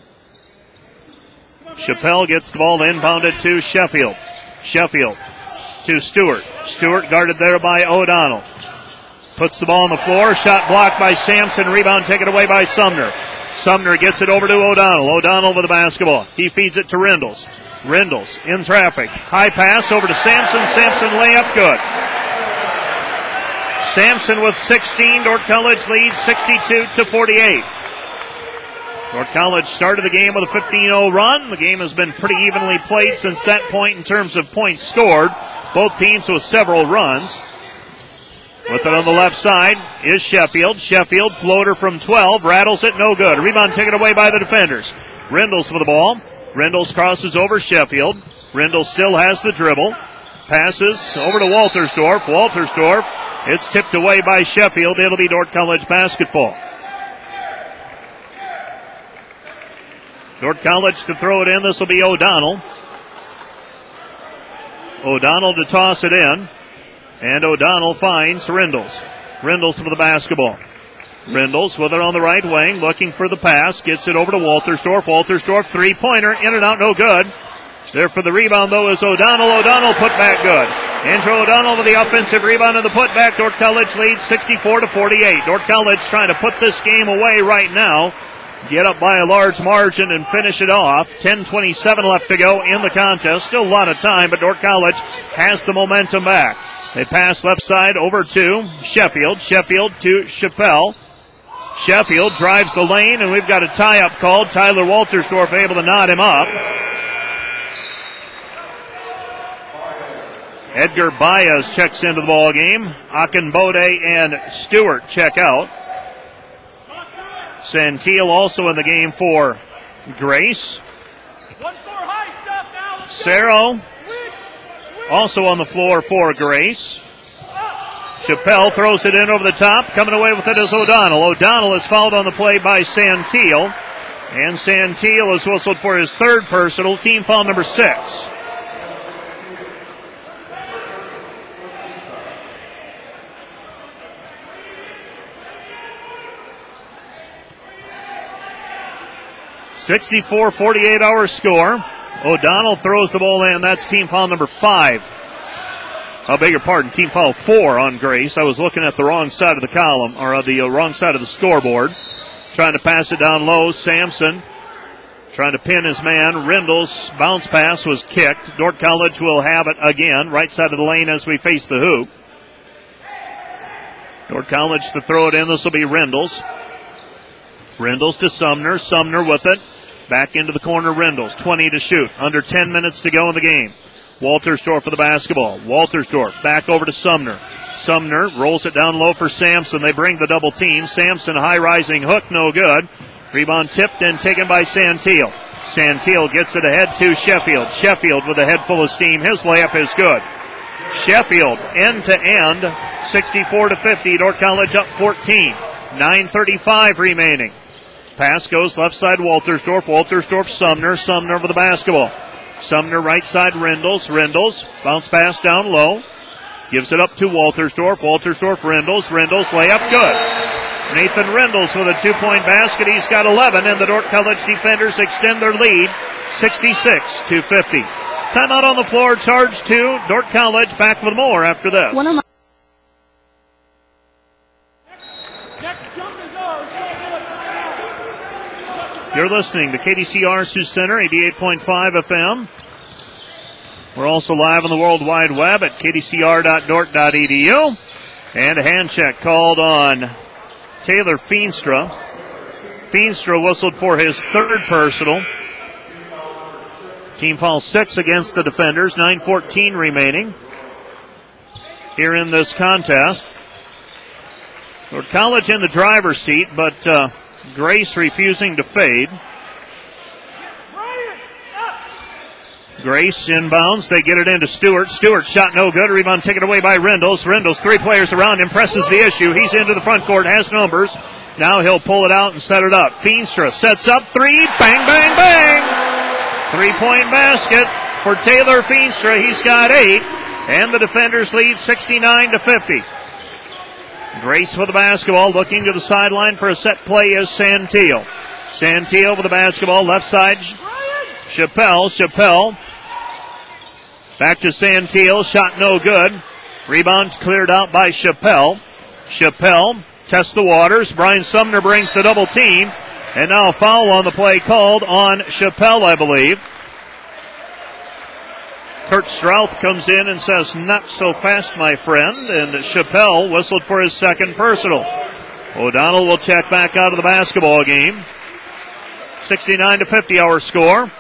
Chappelle gets the ball inbounded to Sheffield. Sheffield to Stewart. Stewart guarded there by O'Donnell. Puts the ball on the floor. Shot blocked by Sampson. Rebound taken away by Sumner. Sumner gets it over to O'Donnell. O'Donnell with the basketball. He feeds it to Rendels. Rendels in traffic. High pass over to Sampson. Sampson layup good. Sampson with sixteen. Dordt College leads sixty-two to forty-eight. Dordt College started the game with a fifteen oh run. The game has been pretty evenly played since that point in terms of points scored. Both teams with several runs. With it on the left side is Sheffield. Sheffield, floater from twelve, rattles it, no good. Rebound taken away by the defenders. Rendels for the ball. Rendels crosses over Sheffield. Rendels still has the dribble. Passes over to Waltersdorf. Waltersdorf, it's tipped away by Sheffield. It'll be Dordt College basketball. Dordt College to throw it in. This will be O'Donnell. O'Donnell to toss it in. And O'Donnell finds Rendels. Rendels for the basketball. Rendels with it on the right wing, looking for the pass. Gets it over to Waltersdorf. Waltersdorf, three-pointer, in and out, no good. There for the rebound, though, is O'Donnell. O'Donnell put back good. Andrew O'Donnell with the offensive rebound and the putback. Dordt College leads sixty-four to forty-eight. Dordt College trying to put this game away right now. Get up by a large margin and finish it off. ten twenty-seven left to go in the contest. Still a lot of time, but Dordt College has the momentum back. They pass left side over to Sheffield. Sheffield to Chappelle. Sheffield drives the lane, and we've got a tie-up called. Tyler Waltersdorf able to knot him up. Edgar Baez checks into the ball game. Akinbode and Stewart check out. Santil also in the game for Grace. Cerro also on the floor for Grace. Chappelle throws it in over the top. Coming away with it is O'Donnell. O'Donnell is fouled on the play by Santil. And Santil is whistled for his third personal, team foul number six. sixty-four forty-eight our score. O'Donnell throws the ball in. That's team foul number five. I beg your pardon, team foul four on Grace. I was looking at the wrong side of the column, or uh, the uh, wrong side of the scoreboard. Trying to pass it down low. Sampson trying to pin his man. Rindle's bounce pass was kicked. Dordt College will have it again. Right side of the lane as we face the hoop. Dordt College to throw it in. This will be Rindle's. Rindle's to Sumner. Sumner with it. Back into the corner, Rindle's. twenty to shoot. Under ten minutes to go in the game. Waltersdorf for the basketball. Waltersdorf back over to Sumner. Sumner rolls it down low for Sampson. They bring the double team. Sampson high-rising hook, no good. Rebound tipped and taken by Santil. Santil gets it ahead to Sheffield. Sheffield with a head full of steam. His layup is good. Sheffield end to end, sixty-four to fifty. Dordt College up fourteen. nine thirty-five remaining. Pass goes left side Waltersdorf. Waltersdorf, Sumner. Sumner over the basketball. Sumner right side Rindles. Rindles bounce pass down low. Gives it up to Waltersdorf. Waltersdorf, Rindles. Rindles layup good. Nathan Rindles with a two-point basket. He's got eleven, and the Dordt College defenders extend their lead sixty-six to fifty. Timeout on the floor. Charge to Dordt College. Back with more after this. One of my You're listening to K D C R Sioux Center, eighty-eight point five F M. We're also live on the World Wide Web at k d c r dot dort dot e d u. And a hand check called on Taylor Feenstra. Feenstra whistled for his third personal. Team foul six against the defenders, nine fourteen remaining here in this contest. Dordt College in the driver's seat, but uh, Grace refusing to fade. Grace inbounds. They get it into Stewart. Stewart shot no good. Rebound taken away by Rindles. Rindles, three players around him, presses the issue. He's into the front court, has numbers. Now he'll pull it out and set it up. Feenstra sets up three. Bang, bang, bang. Three-point basket for Taylor Feenstra. He's got eight. And the defenders lead sixty-nine to fifty. Grace with the basketball, looking to the sideline for a set play is Santil. Santil with the basketball, left side, Chappelle. Chappelle back to Santil, shot no good. Rebound cleared out by Chappelle. Chappelle tests the waters. Brian Sumner brings the double team. And now a foul on the play called on Chappelle, I believe. Kurt Strouth comes in and says, "Not so fast, my friend." And Chappelle whistled for his second personal. O'Donnell will check back out of the basketball game. sixty-nine to fifty our score.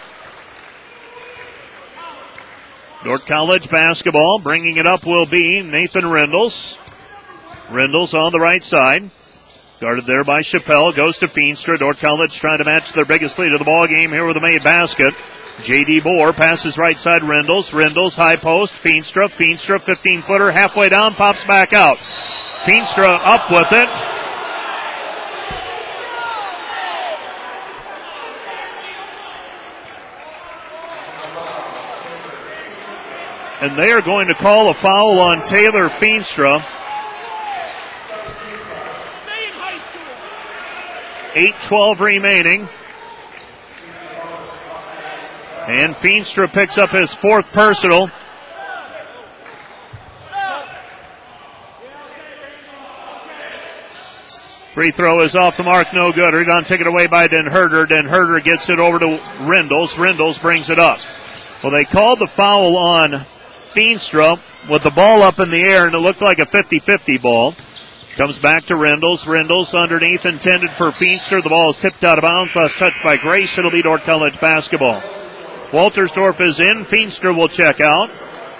Dordt College basketball. Bringing it up will be Nathan Rindles. Rindles on the right side. Guarded there by Chappelle. Goes to Feenstra. Dordt College trying to match their biggest lead of the ball game here with a made basket. J D. Bohr passes right side Rindles. Rindles high post. Feenstra. Feenstra fifteen-footer halfway down. Pops back out. Feenstra up with it. And they are going to call a foul on Taylor Feenstra. eight twelve remaining. And Feenstra picks up his fourth personal. Free throw is off the mark, no good. Rebound taken away by Den Herder. Den Herder gets it over to Rindles. Rindles brings it up. Well, they called the foul on Feenstra with the ball up in the air, and it looked like a fifty-fifty ball. Comes back to Rindles. Rindles underneath, intended for Feenstra. The ball is tipped out of bounds. Last touch by Grace. It'll be Dordt College basketball. Waltersdorf is in. Feenstra will check out.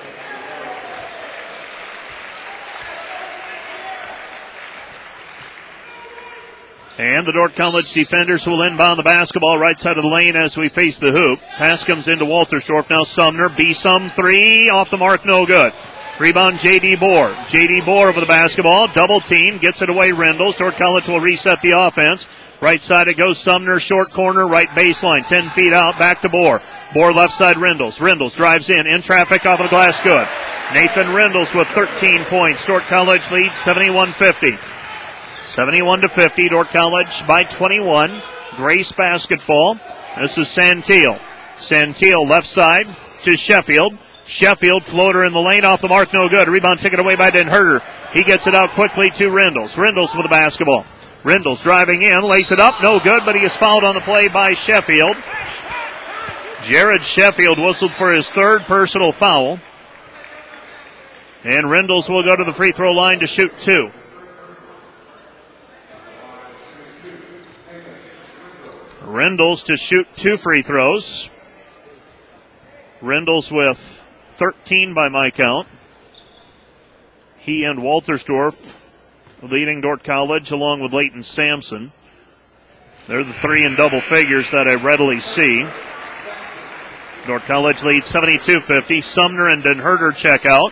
And the Dordt College defenders will inbound the basketball right side of the lane as we face the hoop. Pass comes into Waltersdorf. Now Sumner. B-Sum three. Off the mark. No good. Rebound J D. Bohr. J D. Bohr over the basketball. Double team. Gets it away. Rindles. Dordt College will reset the offense. Right side it goes. Sumner. Short corner. Right baseline. Ten feet out. Back to Bohr. Bohr left side. Rindles. Rindles drives in. In traffic. Off of the glass. Good. Nathan Rindles with thirteen points. Dordt College leads seventy-one fifty. seventy-one to fifty. Dordt College by twenty-one. Grace basketball. This is Santil. Santil left side to Sheffield. Sheffield floater in the lane, off the mark, no good. Rebound taken away by Den Herder. He gets it out quickly to Rindles. Rindles with the basketball. Rindles driving in, lays it up, no good, but he is fouled on the play by Sheffield. Jared Sheffield whistled for his third personal foul. And Rindles will go to the free throw line to shoot two. Rindles to shoot two free throws. Rindles with thirteen by my count. He and Waltersdorf leading Dordt College along with Leighton Sampson. They're the three in double figures that I readily see. Dordt College leads seventy-two fifty. Sumner and Den Herder check out.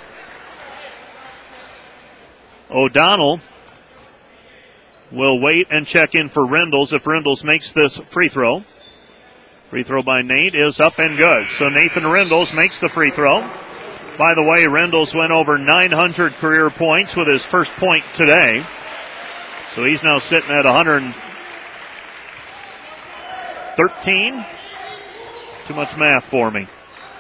O'Donnell will wait and check in for Rindles if Rindles makes this free throw. Free throw by Nate is up and good. So Nathan Rindles makes the free throw. By the way, Rindles went over nine hundred career points with his first point today. So he's now sitting at one hundred thirteen. Too much math for me.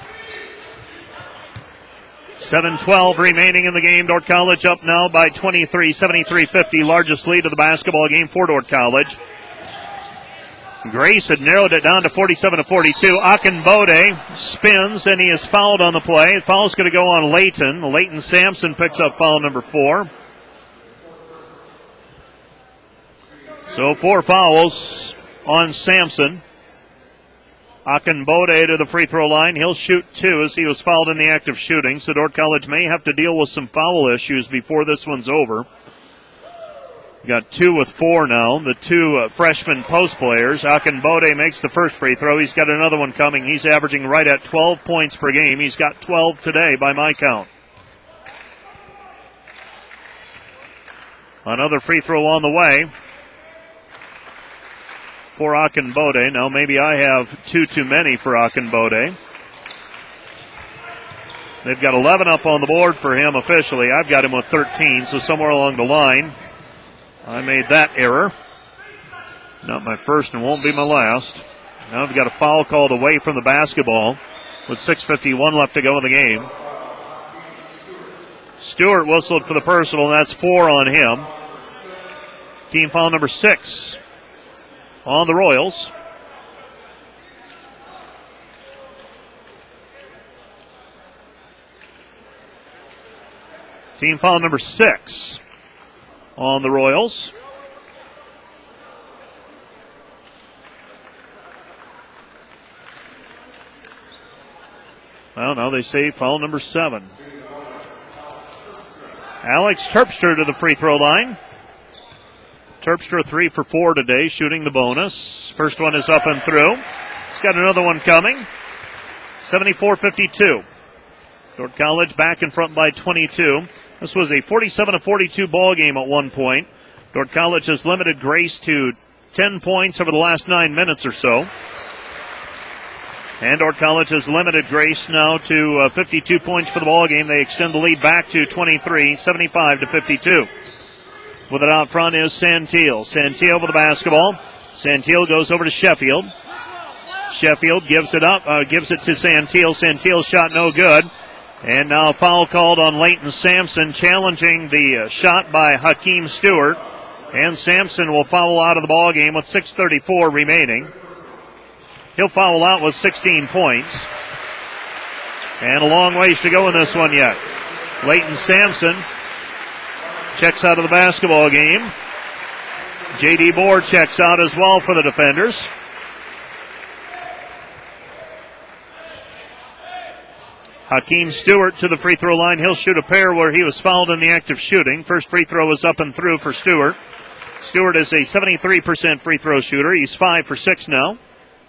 seven twelve remaining in the game. Dordt College up now by twenty-three, seventy-three fifty. Largest lead of the basketball game for Dordt College. Grace had narrowed it down to forty-seven to forty-two. Akinbode spins, and he is fouled on the play. The foul's going to go on Leighton. Leighton Sampson picks up foul number four. So four fouls on Sampson. Akinbode to the free throw line. He'll shoot two as he was fouled in the act of shooting. So Dordt College may have to deal with some foul issues before this one's over. Got two with four now. The two uh, freshman post players. Akinbode makes the first free throw. He's got another one coming. He's averaging right at twelve points per game. He's got twelve today by my count. Another free throw on the way for Akinbode. Now maybe I have two too many for Akinbode. They've got eleven up on the board for him officially. I've got him with thirteen, so somewhere along the line I made that error. Not my first and won't be my last. Now we've got a foul called away from the basketball with six fifty-one left to go in the game. Stewart whistled for the personal, and that's four on him. Team foul number six on the Royals. Team foul number six on the Royals. Well, now they say foul number seven. Alex Terpstra to the free throw line. Terpstra three for four today, shooting the bonus. First one is up and through. He's got another one coming. seventy-four fifty-two. Dordt College back in front by twenty-two. This was a forty-seven to forty-two ball game at one point. Dordt College has limited Grace to ten points over the last nine minutes or so. And Dordt College has limited Grace now to uh, fifty-two points for the ball game. They extend the lead back to twenty-three, seventy-five to fifty-two. With it out front is Santil. Santil with the basketball. Santil goes over to Sheffield. Sheffield gives it up, uh, gives it to Santil. Santil's shot no good. And now a foul called on Leighton Sampson, challenging the uh, shot by Hakeem Stewart. And Sampson will foul out of the ball game with six thirty-four remaining. He'll foul out with sixteen points. And a long ways to go in this one yet. Leighton Sampson checks out of the basketball game. J D Moore checks out as well for the defenders. Hakeem Stewart to the free throw line. He'll shoot a pair where he was fouled in the act of shooting. First free throw is up and through for Stewart. Stewart is a seventy-three percent free throw shooter. He's five for six now.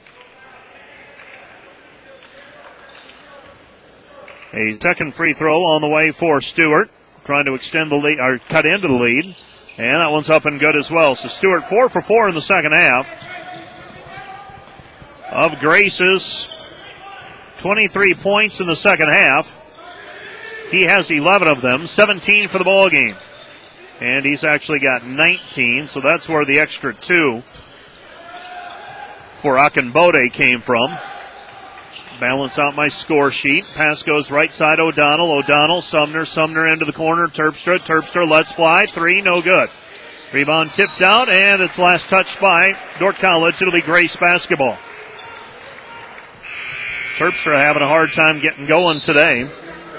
A second free throw on the way for Stewart, trying to extend the lead, or cut into the lead. And that one's up and good as well. So Stewart four for four in the second half. Of Grace's twenty-three points in the second half, he has eleven of them, seventeen for the ball game. And he's actually got nineteen, so that's where the extra two for Akinbode came from. Balance out my score sheet. Pass goes right side O'Donnell. O'Donnell, Sumner, Sumner into the corner. Terpstra, Terpstra lets fly. Three, no good. Rebound tipped out, and it's last touched by Dordt College. It'll be Grace basketball. Terpstra having a hard time getting going today.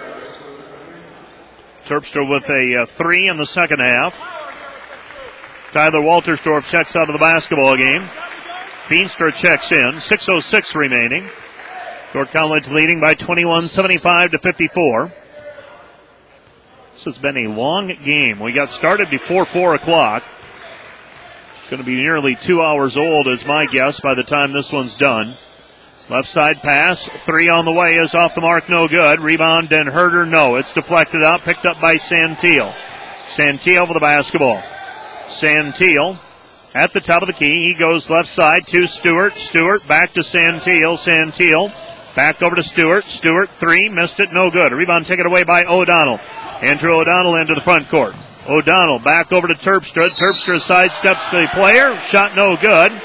Terpstra with a uh, three in the second half. Tyler Waltersdorf checks out of the basketball game. Feenstra checks in. six oh six remaining. Dordt College leading by twenty-one, seventy-five to fifty-four. This has been a long game. We got started before four o'clock. Going to be nearly two hours old is my guess by the time this one's done. Left side pass, three on the way is off the mark, no good. Rebound, Den Herder, no. It's deflected out, picked up by Santil. Santil for the basketball. Santil at the top of the key. He goes left side to Stewart. Stewart back to Santil. Santil back over to Stewart. Stewart, three, missed it, no good. Rebound taken away by O'Donnell. Andrew O'Donnell into the front court. O'Donnell back over to Terpstra. Terpstra sidesteps the player. Shot no good.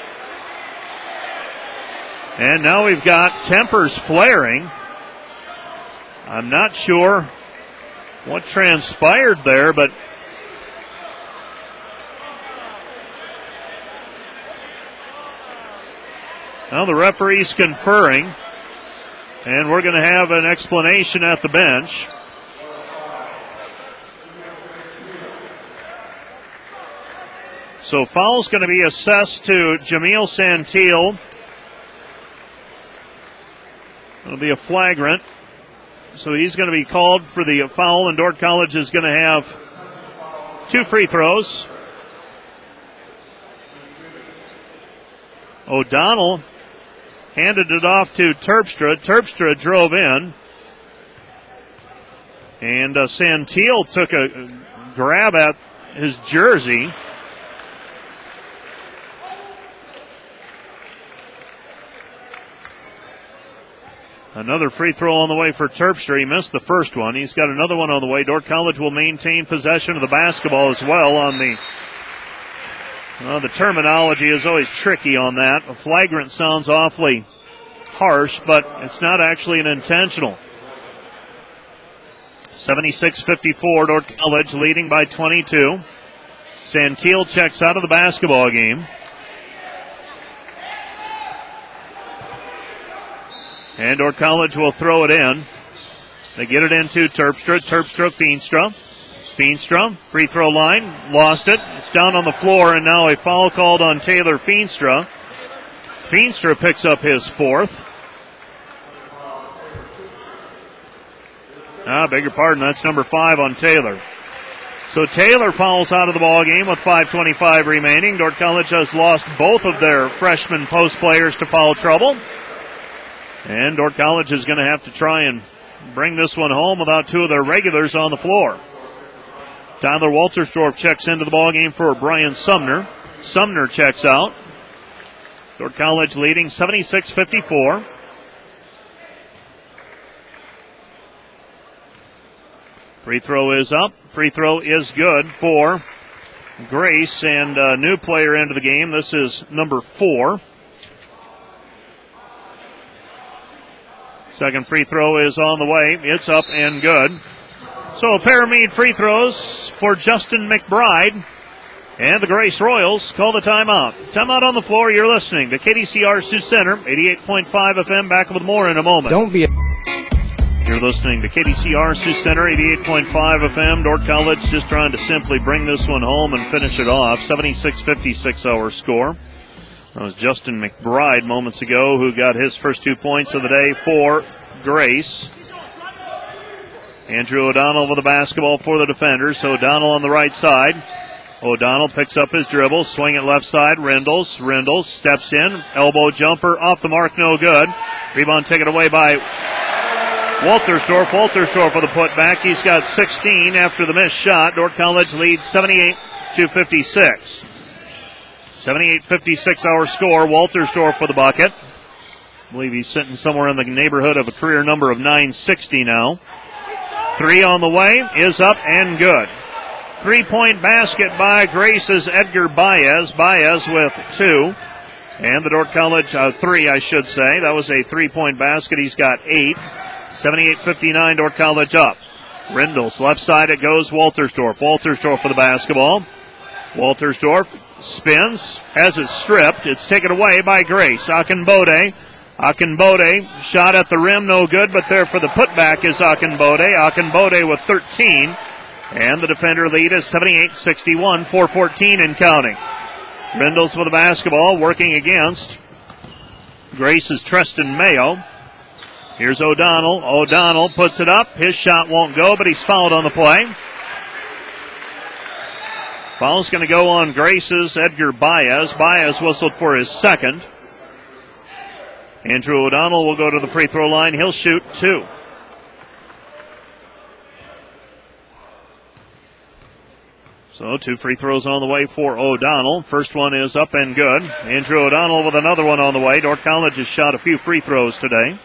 And now we've got tempers flaring. I'm not sure what transpired there, but now the referee's conferring, and we're going to have an explanation at the bench. So foul's going to be assessed to Jameel Santil. It'll be a flagrant. So he's going to be called for the foul, and Dordt College is going to have two free throws. O'Donnell handed it off to Terpstra. Terpstra drove in. And uh, Santil took a grab at his jersey. Another free throw on the way for Terpstra. He missed the first one. He's got another one on the way. Dordt College will maintain possession of the basketball as well on the... Well, the terminology is always tricky on that. A flagrant sounds awfully harsh, but it's not actually an intentional. seventy-six fifty-four, Dordt College leading by twenty-two. Santil checks out of the basketball game. And Dordt College will throw it in. They get it into Terpstra. Terpstra, Feenstra. Feenstra, free throw line, lost it. It's down on the floor, and now a foul called on Taylor Feenstra. Feenstra picks up his fourth. Ah, beg your pardon, that's number five on Taylor. So Taylor fouls out of the ball game with five twenty-five remaining. Dordt College has lost both of their freshman post players to foul trouble. And Dordt College is going to have to try and bring this one home without two of their regulars on the floor. Tyler Waltersdorf checks into the ballgame for Brian Sumner. Sumner checks out. Dordt College leading seventy-six fifty-four. Free throw is up. Free throw is good for Grace, and a new player into the game. This is number four. Second free throw is on the way. It's up and good. So a pair of Meade free throws for Justin McBride. And the Grace Royals call the timeout. Timeout on the floor. You're listening to K D C R Sioux Center, eighty-eight point five F M. Back with more in a moment. Don't be a... You're listening to K D C R Sioux Center, eighty-eight point five F M. Dordt College just trying to simply bring this one home and finish it off. seventy-six fifty-six our score. That was Justin McBride moments ago who got his first two points of the day for Grace. Andrew O'Donnell with the basketball for the defenders. So O'Donnell on the right side. O'Donnell picks up his dribble, swing it left side. Rendles, Rendles steps in, elbow jumper off the mark, no good. Rebound taken away by Waltersdorf. Waltersdorf with a putback. He's got sixteen after the missed shot. Dordt College leads seventy-eight to fifty-six. seventy-eight fifty-six our score. Waltersdorf for the bucket. I believe he's sitting somewhere in the neighborhood of a career number of nine sixty now. Three on the way is up and good. Three-point basket by Grace's Edgar Baez. Baez with two. And the Dordt College, uh, three, I should say. That was a three-point basket. He's got eight. seventy-eight fifty-nine, Dordt College up. Rendles, left side it goes. Waltersdorf. Waltersdorf for the basketball. Waltersdorf spins, has it stripped. It's taken away by Grace. Akinbode. Akinbode, shot at the rim, no good, but there for the putback is Akinbode. Akinbode with thirteen. And the defender lead is seventy-eight sixty-one, four fourteen and counting. Rendles with the basketball, working against Grace's Treston Mayo. Here's O'Donnell. O'Donnell puts it up. His shot won't go, but he's fouled on the play. Foul's going to go on Grace's Edgar Baez. Baez whistled for his second. Andrew O'Donnell will go to the free throw line. He'll shoot two. So two free throws on the way for O'Donnell. First one is up and good. Andrew O'Donnell with another one on the way. Dordt College has shot a few free throws today.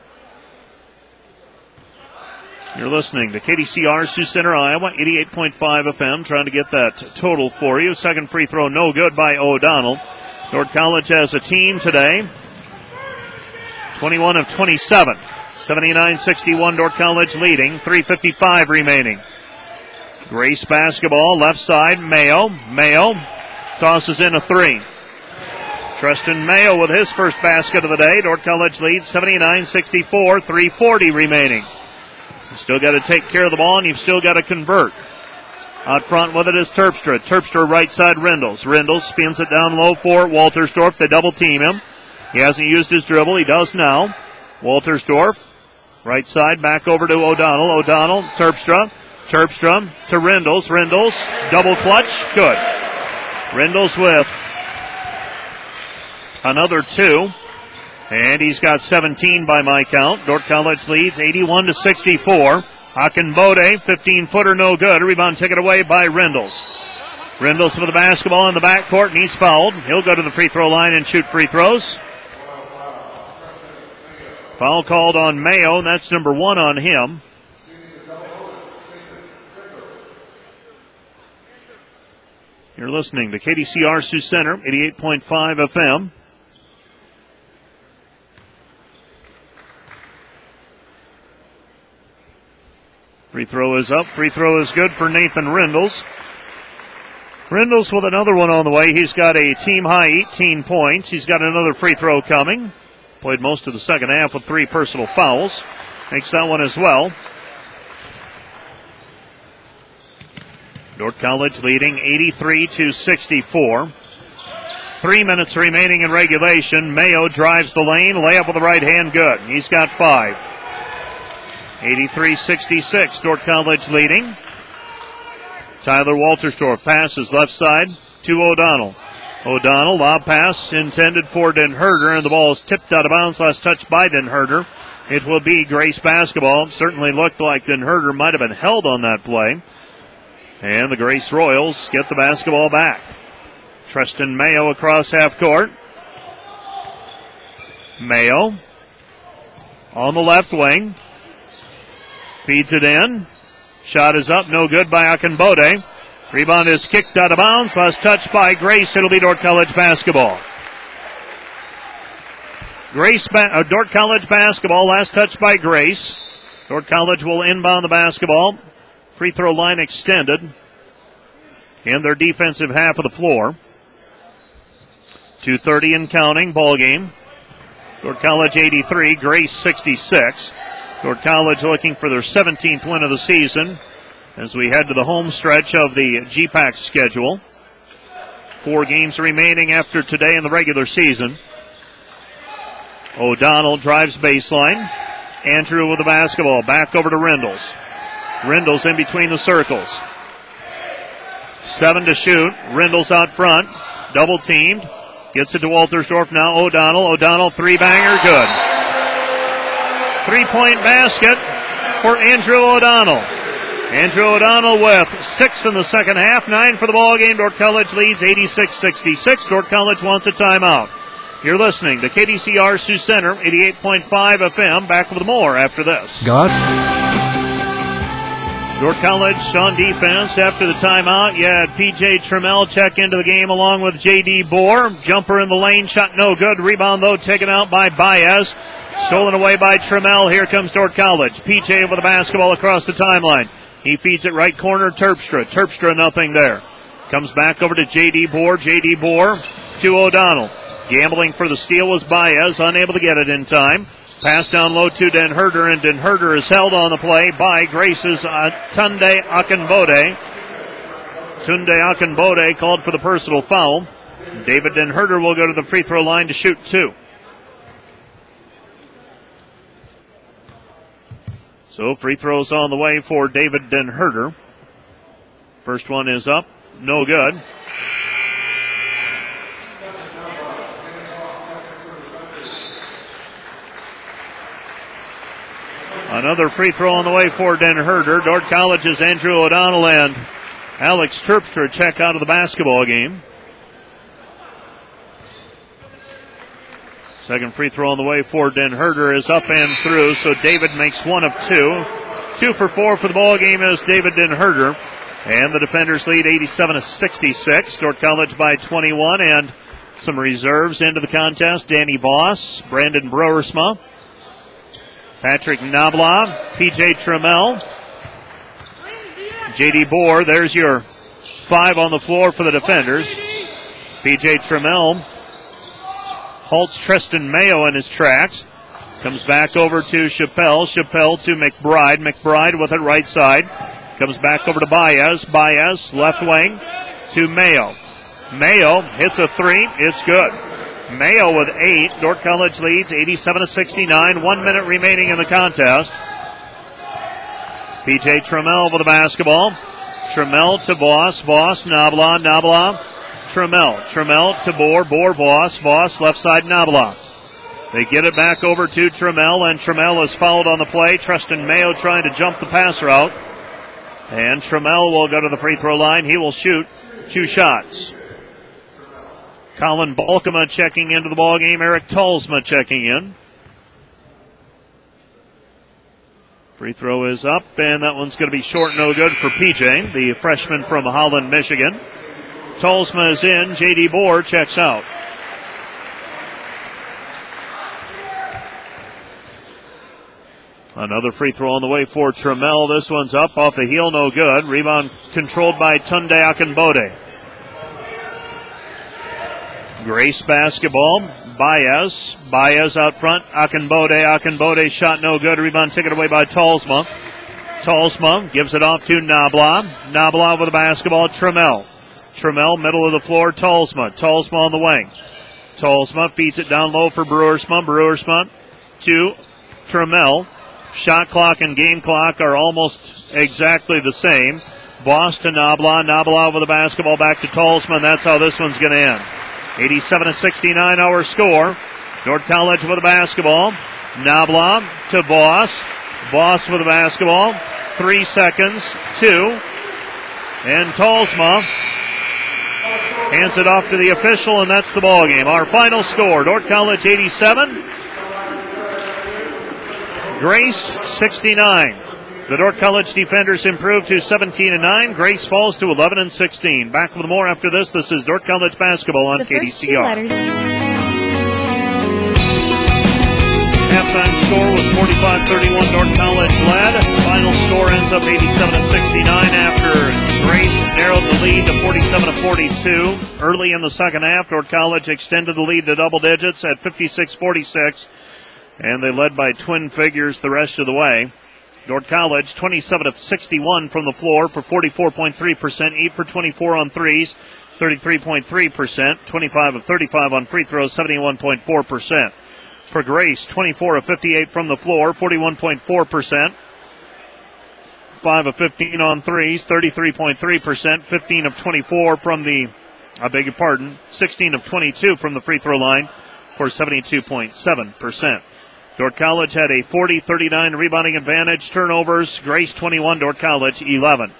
You're listening to K D C R Sioux Center, Iowa, eighty-eight point five F M. Trying to get that total for you. Second free throw, no good by O'Donnell. Dordt College has a team today. twenty-one of twenty-seven. seventy-nine sixty-one, Dordt College leading. three fifty-five remaining. Grace basketball, left side, Mayo. Mayo tosses in a three. Treston Mayo with his first basket of the day. Dordt College leads seventy-nine sixty-four, three forty remaining. You've still got to take care of the ball, and you've still got to convert. Out front with it is Terpstra. Terpstra right side, Rendles. Rendles spins it down low for Waltersdorf. They double team him. He hasn't used his dribble. He does now. Waltersdorf, right side, back over to O'Donnell. O'Donnell, Terpstra. Terpstra to Rendles. Rendles, double clutch. Good. Rendles with another two. And he's got seventeen by my count. Dordt College leads eighty-one to sixty-four. Akinbode, fifteen-footer, no good. Rebound taken away by Rendles. Rendles with the basketball in the backcourt, and he's fouled. He'll go to the free throw line and shoot free throws. Foul called on Mayo, and that's number one on him. You're listening to K D C R Sioux Center, eighty-eight point five F M. Free throw is up. Free throw is good for Nathan Rendles. Rendles with another one on the way. He's got a team-high eighteen points. He's got another free throw coming. Played most of the second half with three personal fouls. Makes that one as well. Dordt College leading eighty-three to sixty-four. Three minutes remaining in regulation. Mayo drives the lane. Layup with the right hand, good. He's got five. eighty-three sixty-six, Dordt College leading. Tyler Waltersdorf passes left side to O'Donnell. O'Donnell, lob pass intended for Den Herder, and the ball is tipped out of bounds. Last touch by Den Herder. It will be Grace basketball. Certainly looked like Den Herder might have been held on that play. And the Grace Royals get the basketball back. Treston Mayo across half court. Mayo on the left wing. Feeds it in. Shot is up, no good by Akinbode. Rebound is kicked out of bounds. Last touch by Grace. It'll be Dordt College basketball. Grace, ba- uh, Dordt College basketball. Last touch by Grace. Dordt College will inbound the basketball. Free throw line extended. in their defensive half of the floor. two thirty and counting, ball game. Dordt College eighty-three, Grace sixty-six. Dordt College looking for their seventeenth win of the season as we head to the home stretch of the G PAC schedule. Four games remaining after today in the regular season. O'Donnell drives baseline. Andrew with the basketball. Back over to Rindles. Rindles in between the circles. Seven to shoot. Rindles out front. Double teamed. Gets it to Waltersdorf now. O'Donnell. O'Donnell three-banger. Good. Three-point basket for Andrew O'Donnell. Andrew O'Donnell with six in the second half. Nine for the ball game. Dordt College leads eighty-six sixty-six. Dordt College wants a timeout. You're listening to K D C R Sioux Center, eighty-eight point five F M. Back with more after this. God. Dordt College on defense after the timeout. You had P J Trammell check into the game along with J D Bohr. Jumper in the lane, shot no good. Rebound, though, taken out by Baez. Stolen away by Trammell. Here comes Dordt College. P J with the basketball across the timeline. He feeds it right corner, Terpstra. Terpstra, nothing there. Comes back over to J D Bohr. J D Bohr to O'Donnell. Gambling for the steal was Baez, unable to get it in time. Pass down low to Den Herder, and Den Herder is held on the play by Grace's uh, Tunde Akinbode. Tunde Akinbode called for the personal foul. David Den Herder will go to the free throw line to shoot two. So free throws on the way for David Den Herder. First one is up, no good. Another free throw on the way for Den Herder. Dordt College's Andrew O'Donnell and Alex Terpstra check out of the basketball game. Second free throw on the way for Den Herder is up and through, so David makes one of two. Two for four for the ball game is David Den Herder. And the defenders lead eighty-seven to sixty-six. Dordt College by twenty-one, and some reserves into the contest. Danny Boss, Brandon Broersma, Patrick Nabla, P J Trammell, J D Bohr. There's your five on the floor for the defenders. P J Trammell halts Tristan Mayo in his tracks. Comes back over to Chappelle. Chappelle to McBride. McBride with it right side. Comes back over to Baez. Baez left wing to Mayo. Mayo hits a three. It's good. Mayo with eight. Dordt College leads eighty-seven to sixty-nine. One minute remaining in the contest. P J Trammell with the basketball. Trammell to Voss. Voss, Nabla, Nabla, Trammell. Trammell to Bohr. Bohr, Voss. Voss, left side, Nabla. They get it back over to Trammell, and Trammell is fouled on the play. Tristan Mayo trying to jump the pass route. And Trammell will go to the free throw line. He will shoot two shots. Colin Balkema checking into the ballgame. Eric Talsma checking in. Free throw is up, and that one's going to be short, no good for P J, the freshman from Holland, Michigan. Talsma is in. J D Bohr checks out. Another free throw on the way for Trammell. This one's up off the heel, no good. Rebound controlled by Tunde Akinbode. Grace basketball. Baez. Baez out front. Akinbode. Akinbode shot no good. Rebound taken away by Talsma. Talsma gives it off to Nabla. Nabla with the basketball. Trammell. Trammell, middle of the floor. Talsma. Talsma on the wing. Talsma feeds it down low for Brewersma. Brewersma to Trammell. Shot clock and game clock are almost exactly the same. Boss to Nabla. Nabla with the basketball back to Talsma, and that's how this one's going to end. eighty-seven to sixty-nine our score. Dordt College with the basketball. Nabla to Boss. Boss with the basketball. Three seconds. Two. And Talsma hands it off to the official, and that's the ball game. Our final score, Dordt College eighty-seven. Grace sixty-nine. The Dordt College defenders improve to seventeen and nine. Grace falls to eleven and sixteen. Back with more after this. This is Dordt College basketball on K D C R. Halftime score was forty-five thirty-one. Dordt College led. Final score ends up eighty-seven to sixty-nine after Grace narrowed the lead to forty-seven to forty-two. Early in the second half, Dordt College extended the lead to double digits at fifty-six forty-six, and they led by twin figures the rest of the way. Dordt College, twenty-seven of sixty-one from the floor for forty-four point three percent, eight for twenty-four on threes, thirty-three point three percent, twenty-five of thirty-five on free throws, seventy-one point four percent. For Grace, twenty-four of fifty-eight from the floor, forty-one point four percent. five of fifteen on threes, thirty-three point three percent, fifteen of twenty-four from the, I beg your pardon, sixteen of twenty-two from the free throw line for seventy-two point seven percent. Dordt College had a forty thirty-nine rebounding advantage. Turnovers, Grace twenty-one, Dordt College eleven.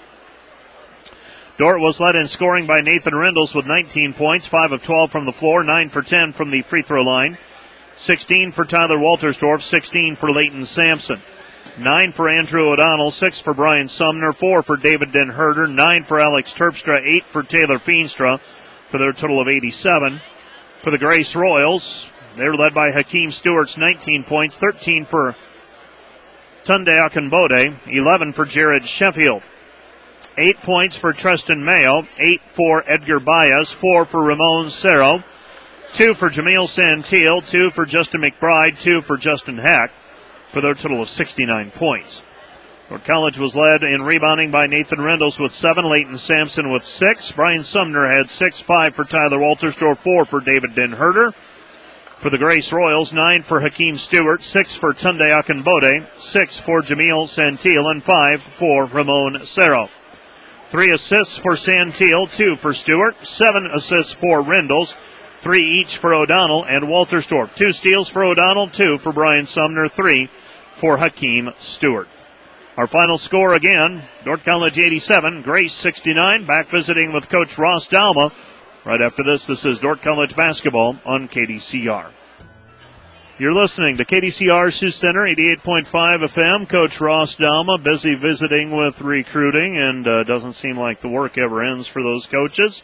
Dordt was led in scoring by Nathan Rindles with nineteen points, five of twelve from the floor, nine for ten from the free throw line, sixteen for Tyler Waltersdorf, sixteen for Leighton Sampson. Nine for Andrew O'Donnell, six for Brian Sumner, four for David Den Herder, nine for Alex Terpstra, eight for Taylor Feenstra, for their total of eighty-seven. For the Grace Royals, they were led by Hakeem Stewart's nineteen points, thirteen for Tunde Akinbode, eleven for Jared Sheffield. Eight points for Tristan Mayo, eight for Edgar Baez, four for Ramon Cerro, two for Jamil Santil, two for Justin McBride, two for Justin Heck, for their total of sixty-nine points. Dordt College was led in rebounding by Nathan Rindles with seven, Leighton Sampson with six. Brian Sumner had six, five for Tyler Waltersdorf, four for David Den Herder. For the Grace Royals, nine for Hakeem Stewart, six for Tunde Akinbode, six for Jamil Santil, and five for Ramon Cerro. Three assists for Santil, two for Stewart, seven assists for Rindles, three each for O'Donnell and Waltersdorf. Two steals for O'Donnell, two for Brian Sumner, three for Hakeem Stewart. Our final score again, Dordt College eighty-seven, Grace sixty-nine. Back visiting with Coach Ross Dalma. Right after this, this is Dordt College basketball on K D C R. You're listening to K D C R Sioux Center, eighty-eight point five F M. Coach Ross Dalma busy visiting with recruiting, and uh, doesn't seem like the work ever ends for those coaches.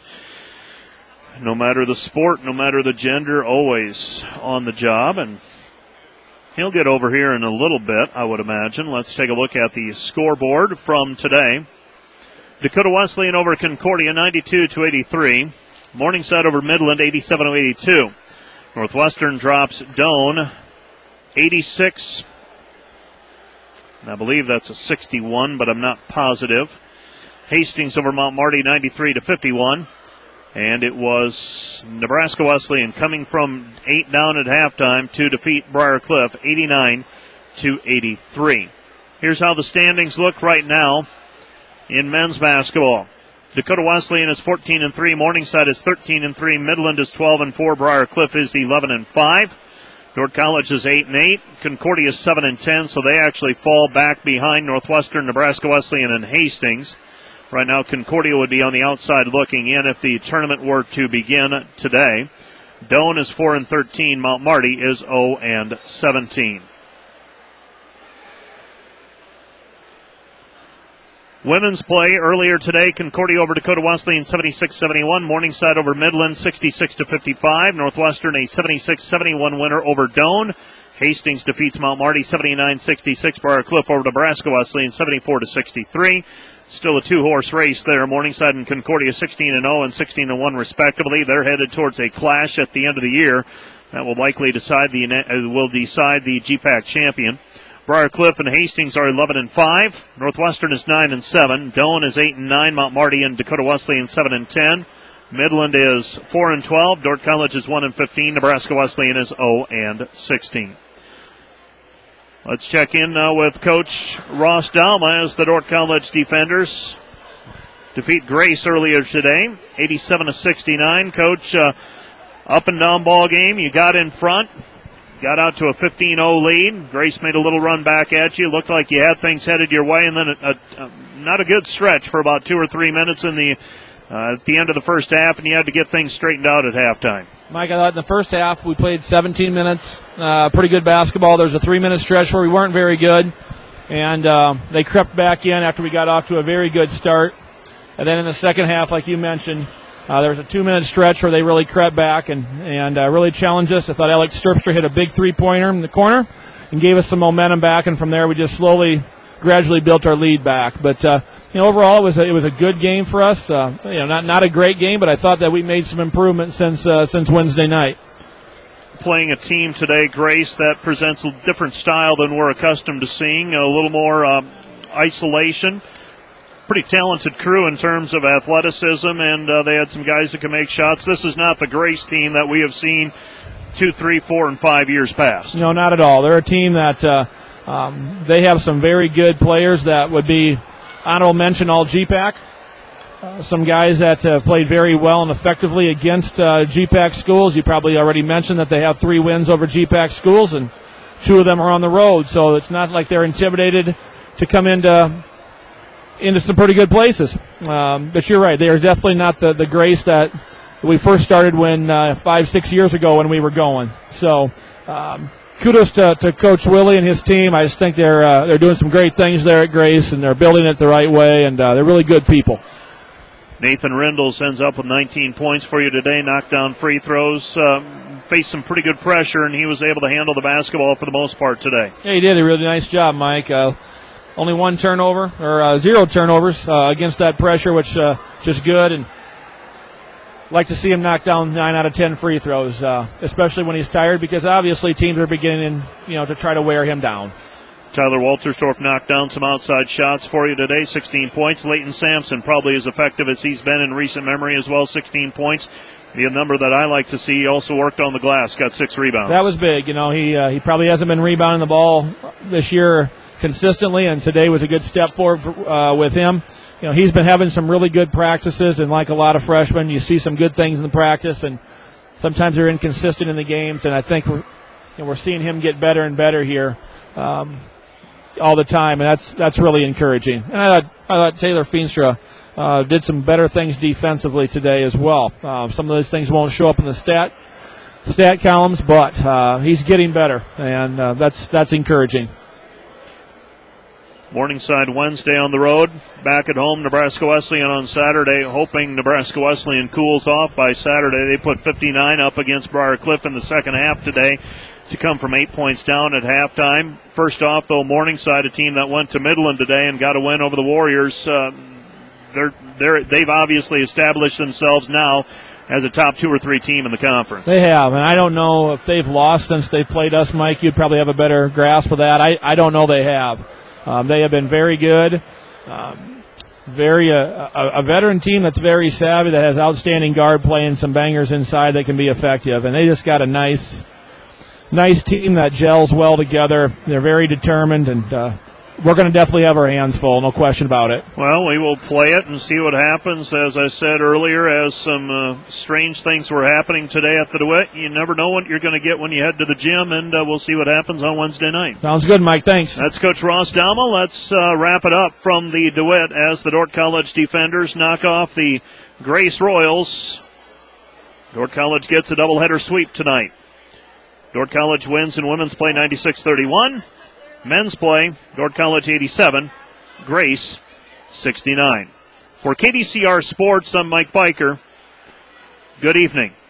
No matter the sport, no matter the gender, always on the job, and he'll get over here in a little bit, I would imagine. Let's take a look at the scoreboard from today. Dakota Wesleyan over Concordia, ninety-two to eighty-three. Morningside over Midland, eighty-seven to eighty-two. Northwestern drops Doane, eighty-six. And I believe that's a sixty-one, but I'm not positive. Hastings over Mount Marty, ninety-three to fifty-one. And it was Nebraska Wesleyan coming from eight down at halftime to defeat Briar Cliff, eighty-nine to eighty-three. Here's how the standings look right now in men's basketball. Dakota Wesleyan is fourteen and three. Morningside is thirteen and three. Midland is twelve and four. Briar Cliff is eleven and five. Dordt College is eight and eight. Concordia is seven and ten, so they actually fall back behind Northwestern, Nebraska Wesleyan, and Hastings. Right now, Concordia would be on the outside looking in if the tournament were to begin today. Doane is four and thirteen. Mount Marty is zero and seventeen. Women's play earlier today, Concordia over Dakota Wesleyan, seventy-six seventy-one. Morningside over Midland, sixty-six to fifty-five. Northwestern, a seventy-six seventy-one winner over Doane. Hastings defeats Mount Marty, seventy-nine sixty-six. Briar Cliff over Nebraska Wesleyan, seventy-four to sixty-three. Still a two-horse race there. Morningside and Concordia sixteen and oh and sixteen and one respectively. They're headed towards a clash at the end of the year that will likely decide the uh, will decide the G PAC champion. Briar Cliff and Hastings are eleven and five. Northwestern is nine and seven. Doane is eight and nine. Mount Marty and Dakota Wesleyan seven and ten. Midland is four and twelve. Dordt College is one and fifteen. Nebraska Wesleyan is zero and sixteen. Let's check in now with Coach Ross Dalma as the Dordt College defenders defeat Grace earlier today, eighty-seven to sixty-nine. Coach, uh, up and down ball game. You got in front, got out to a fifteen oh lead. Grace made a little run back at you. Looked like you had things headed your way, and then a, a, a, not a good stretch for about two or three minutes in the uh, at the end of the first half, and you had to get things straightened out at halftime. Mike, I thought in the first half we played seventeen minutes, uh, pretty good basketball. There's a three-minute stretch where we weren't very good, and uh, they crept back in after we got off to a very good start. And then in the second half, like you mentioned, uh, there was a two-minute stretch where they really crept back and, and uh, really challenged us. I thought Alex Terpstra hit a big three-pointer in the corner and gave us some momentum back, and from there we just slowly gradually built our lead back. But uh, you know, overall, it was a, it was a good game for us. Uh, you know, not not a great game, but I thought that we made some improvement since uh, since Wednesday night. Playing a team today, Grace, that presents a different style than we're accustomed to seeing. A little more um, isolation. Pretty talented crew in terms of athleticism, and uh, they had some guys that can make shots. This is not the Grace team that we have seen two, three, four, and five years past. No, not at all. They're a team that uh, um, they have some very good players that would be honorable mention all G PAC. Uh, some guys that have played very well and effectively against uh, G PAC schools. You probably already mentioned that they have three wins over G PAC schools, and two of them are on the road. So it's not like they're intimidated to come into into some pretty good places. Um, but you're right. They are definitely not the, the Grace that we first started when uh, five, six years ago when we were going. So um, kudos to, to Coach Willie and his team. I just think they're uh, they're doing some great things there at Grace, and they're building it the right way, and uh, they're really good people. Nathan Rindles ends up with nineteen points for you today, knocked down free throws, um, faced some pretty good pressure, and he was able to handle the basketball for the most part today. Yeah, he did a really nice job, Mike. Uh, only one turnover, or uh, zero turnovers uh, against that pressure, which uh, just good, and like to see him knock down nine out of ten free throws, uh, especially when he's tired, because obviously teams are beginning, you know, to try to wear him down. Tyler Waltersdorf knocked down some outside shots for you today, sixteen points. Leighton Sampson probably as effective as he's been in recent memory as well, sixteen points. The number that I like to see, he also worked on the glass, got six rebounds. That was big. You know, he uh, he probably hasn't been rebounding the ball this year consistently, and today was a good step forward for, uh, with him. You know, he's been having some really good practices, and like a lot of freshmen, you see some good things in the practice, and sometimes they're inconsistent in the games, and I think we're, you know, we're seeing him get better and better here. Um, all the time, and that's that's really encouraging. And I thought, I thought Taylor Feenstra uh, did some better things defensively today as well. Uh, some of those things won't show up in the stat stat columns, but uh, he's getting better, and uh, that's that's encouraging. Morningside Wednesday on the road, back at home, Nebraska Wesleyan on Saturday, hoping Nebraska Wesleyan cools off by Saturday. They put fifty-nine up against Briar Cliff in the second half today to come from eight points down at halftime. First off, though, Morningside, a team that went to Midland today and got a win over the Warriors. Uh, they're, they're, they've obviously established themselves now as a top two or three team in the conference. They have, and I don't know if they've lost since they played us, Mike. You'd probably have a better grasp of that. I, I don't know they have. Um, they have been very good. Um, very uh, a, a veteran team that's very savvy, that has outstanding guard play and some bangers inside that can be effective. And they just got a nice, nice team that gels well together. They're very determined, and uh, we're going to definitely have our hands full, no question about it. Well, we will play it and see what happens. As I said earlier, as some uh, strange things were happening today at the DeWitt, you never know what you're going to get when you head to the gym, and uh, we'll see what happens on Wednesday night. Sounds good, Mike. Thanks. That's Coach Ross Dalma. Let's uh, wrap it up from the DeWitt as the Dordt College defenders knock off the Grace Royals. Dordt College gets a doubleheader sweep tonight. Dordt College wins in women's play ninety-six thirty-one. Men's play, Dordt College eighty-seven, Grace sixty-nine. For K D C R Sports, I'm Mike Biker. Good evening.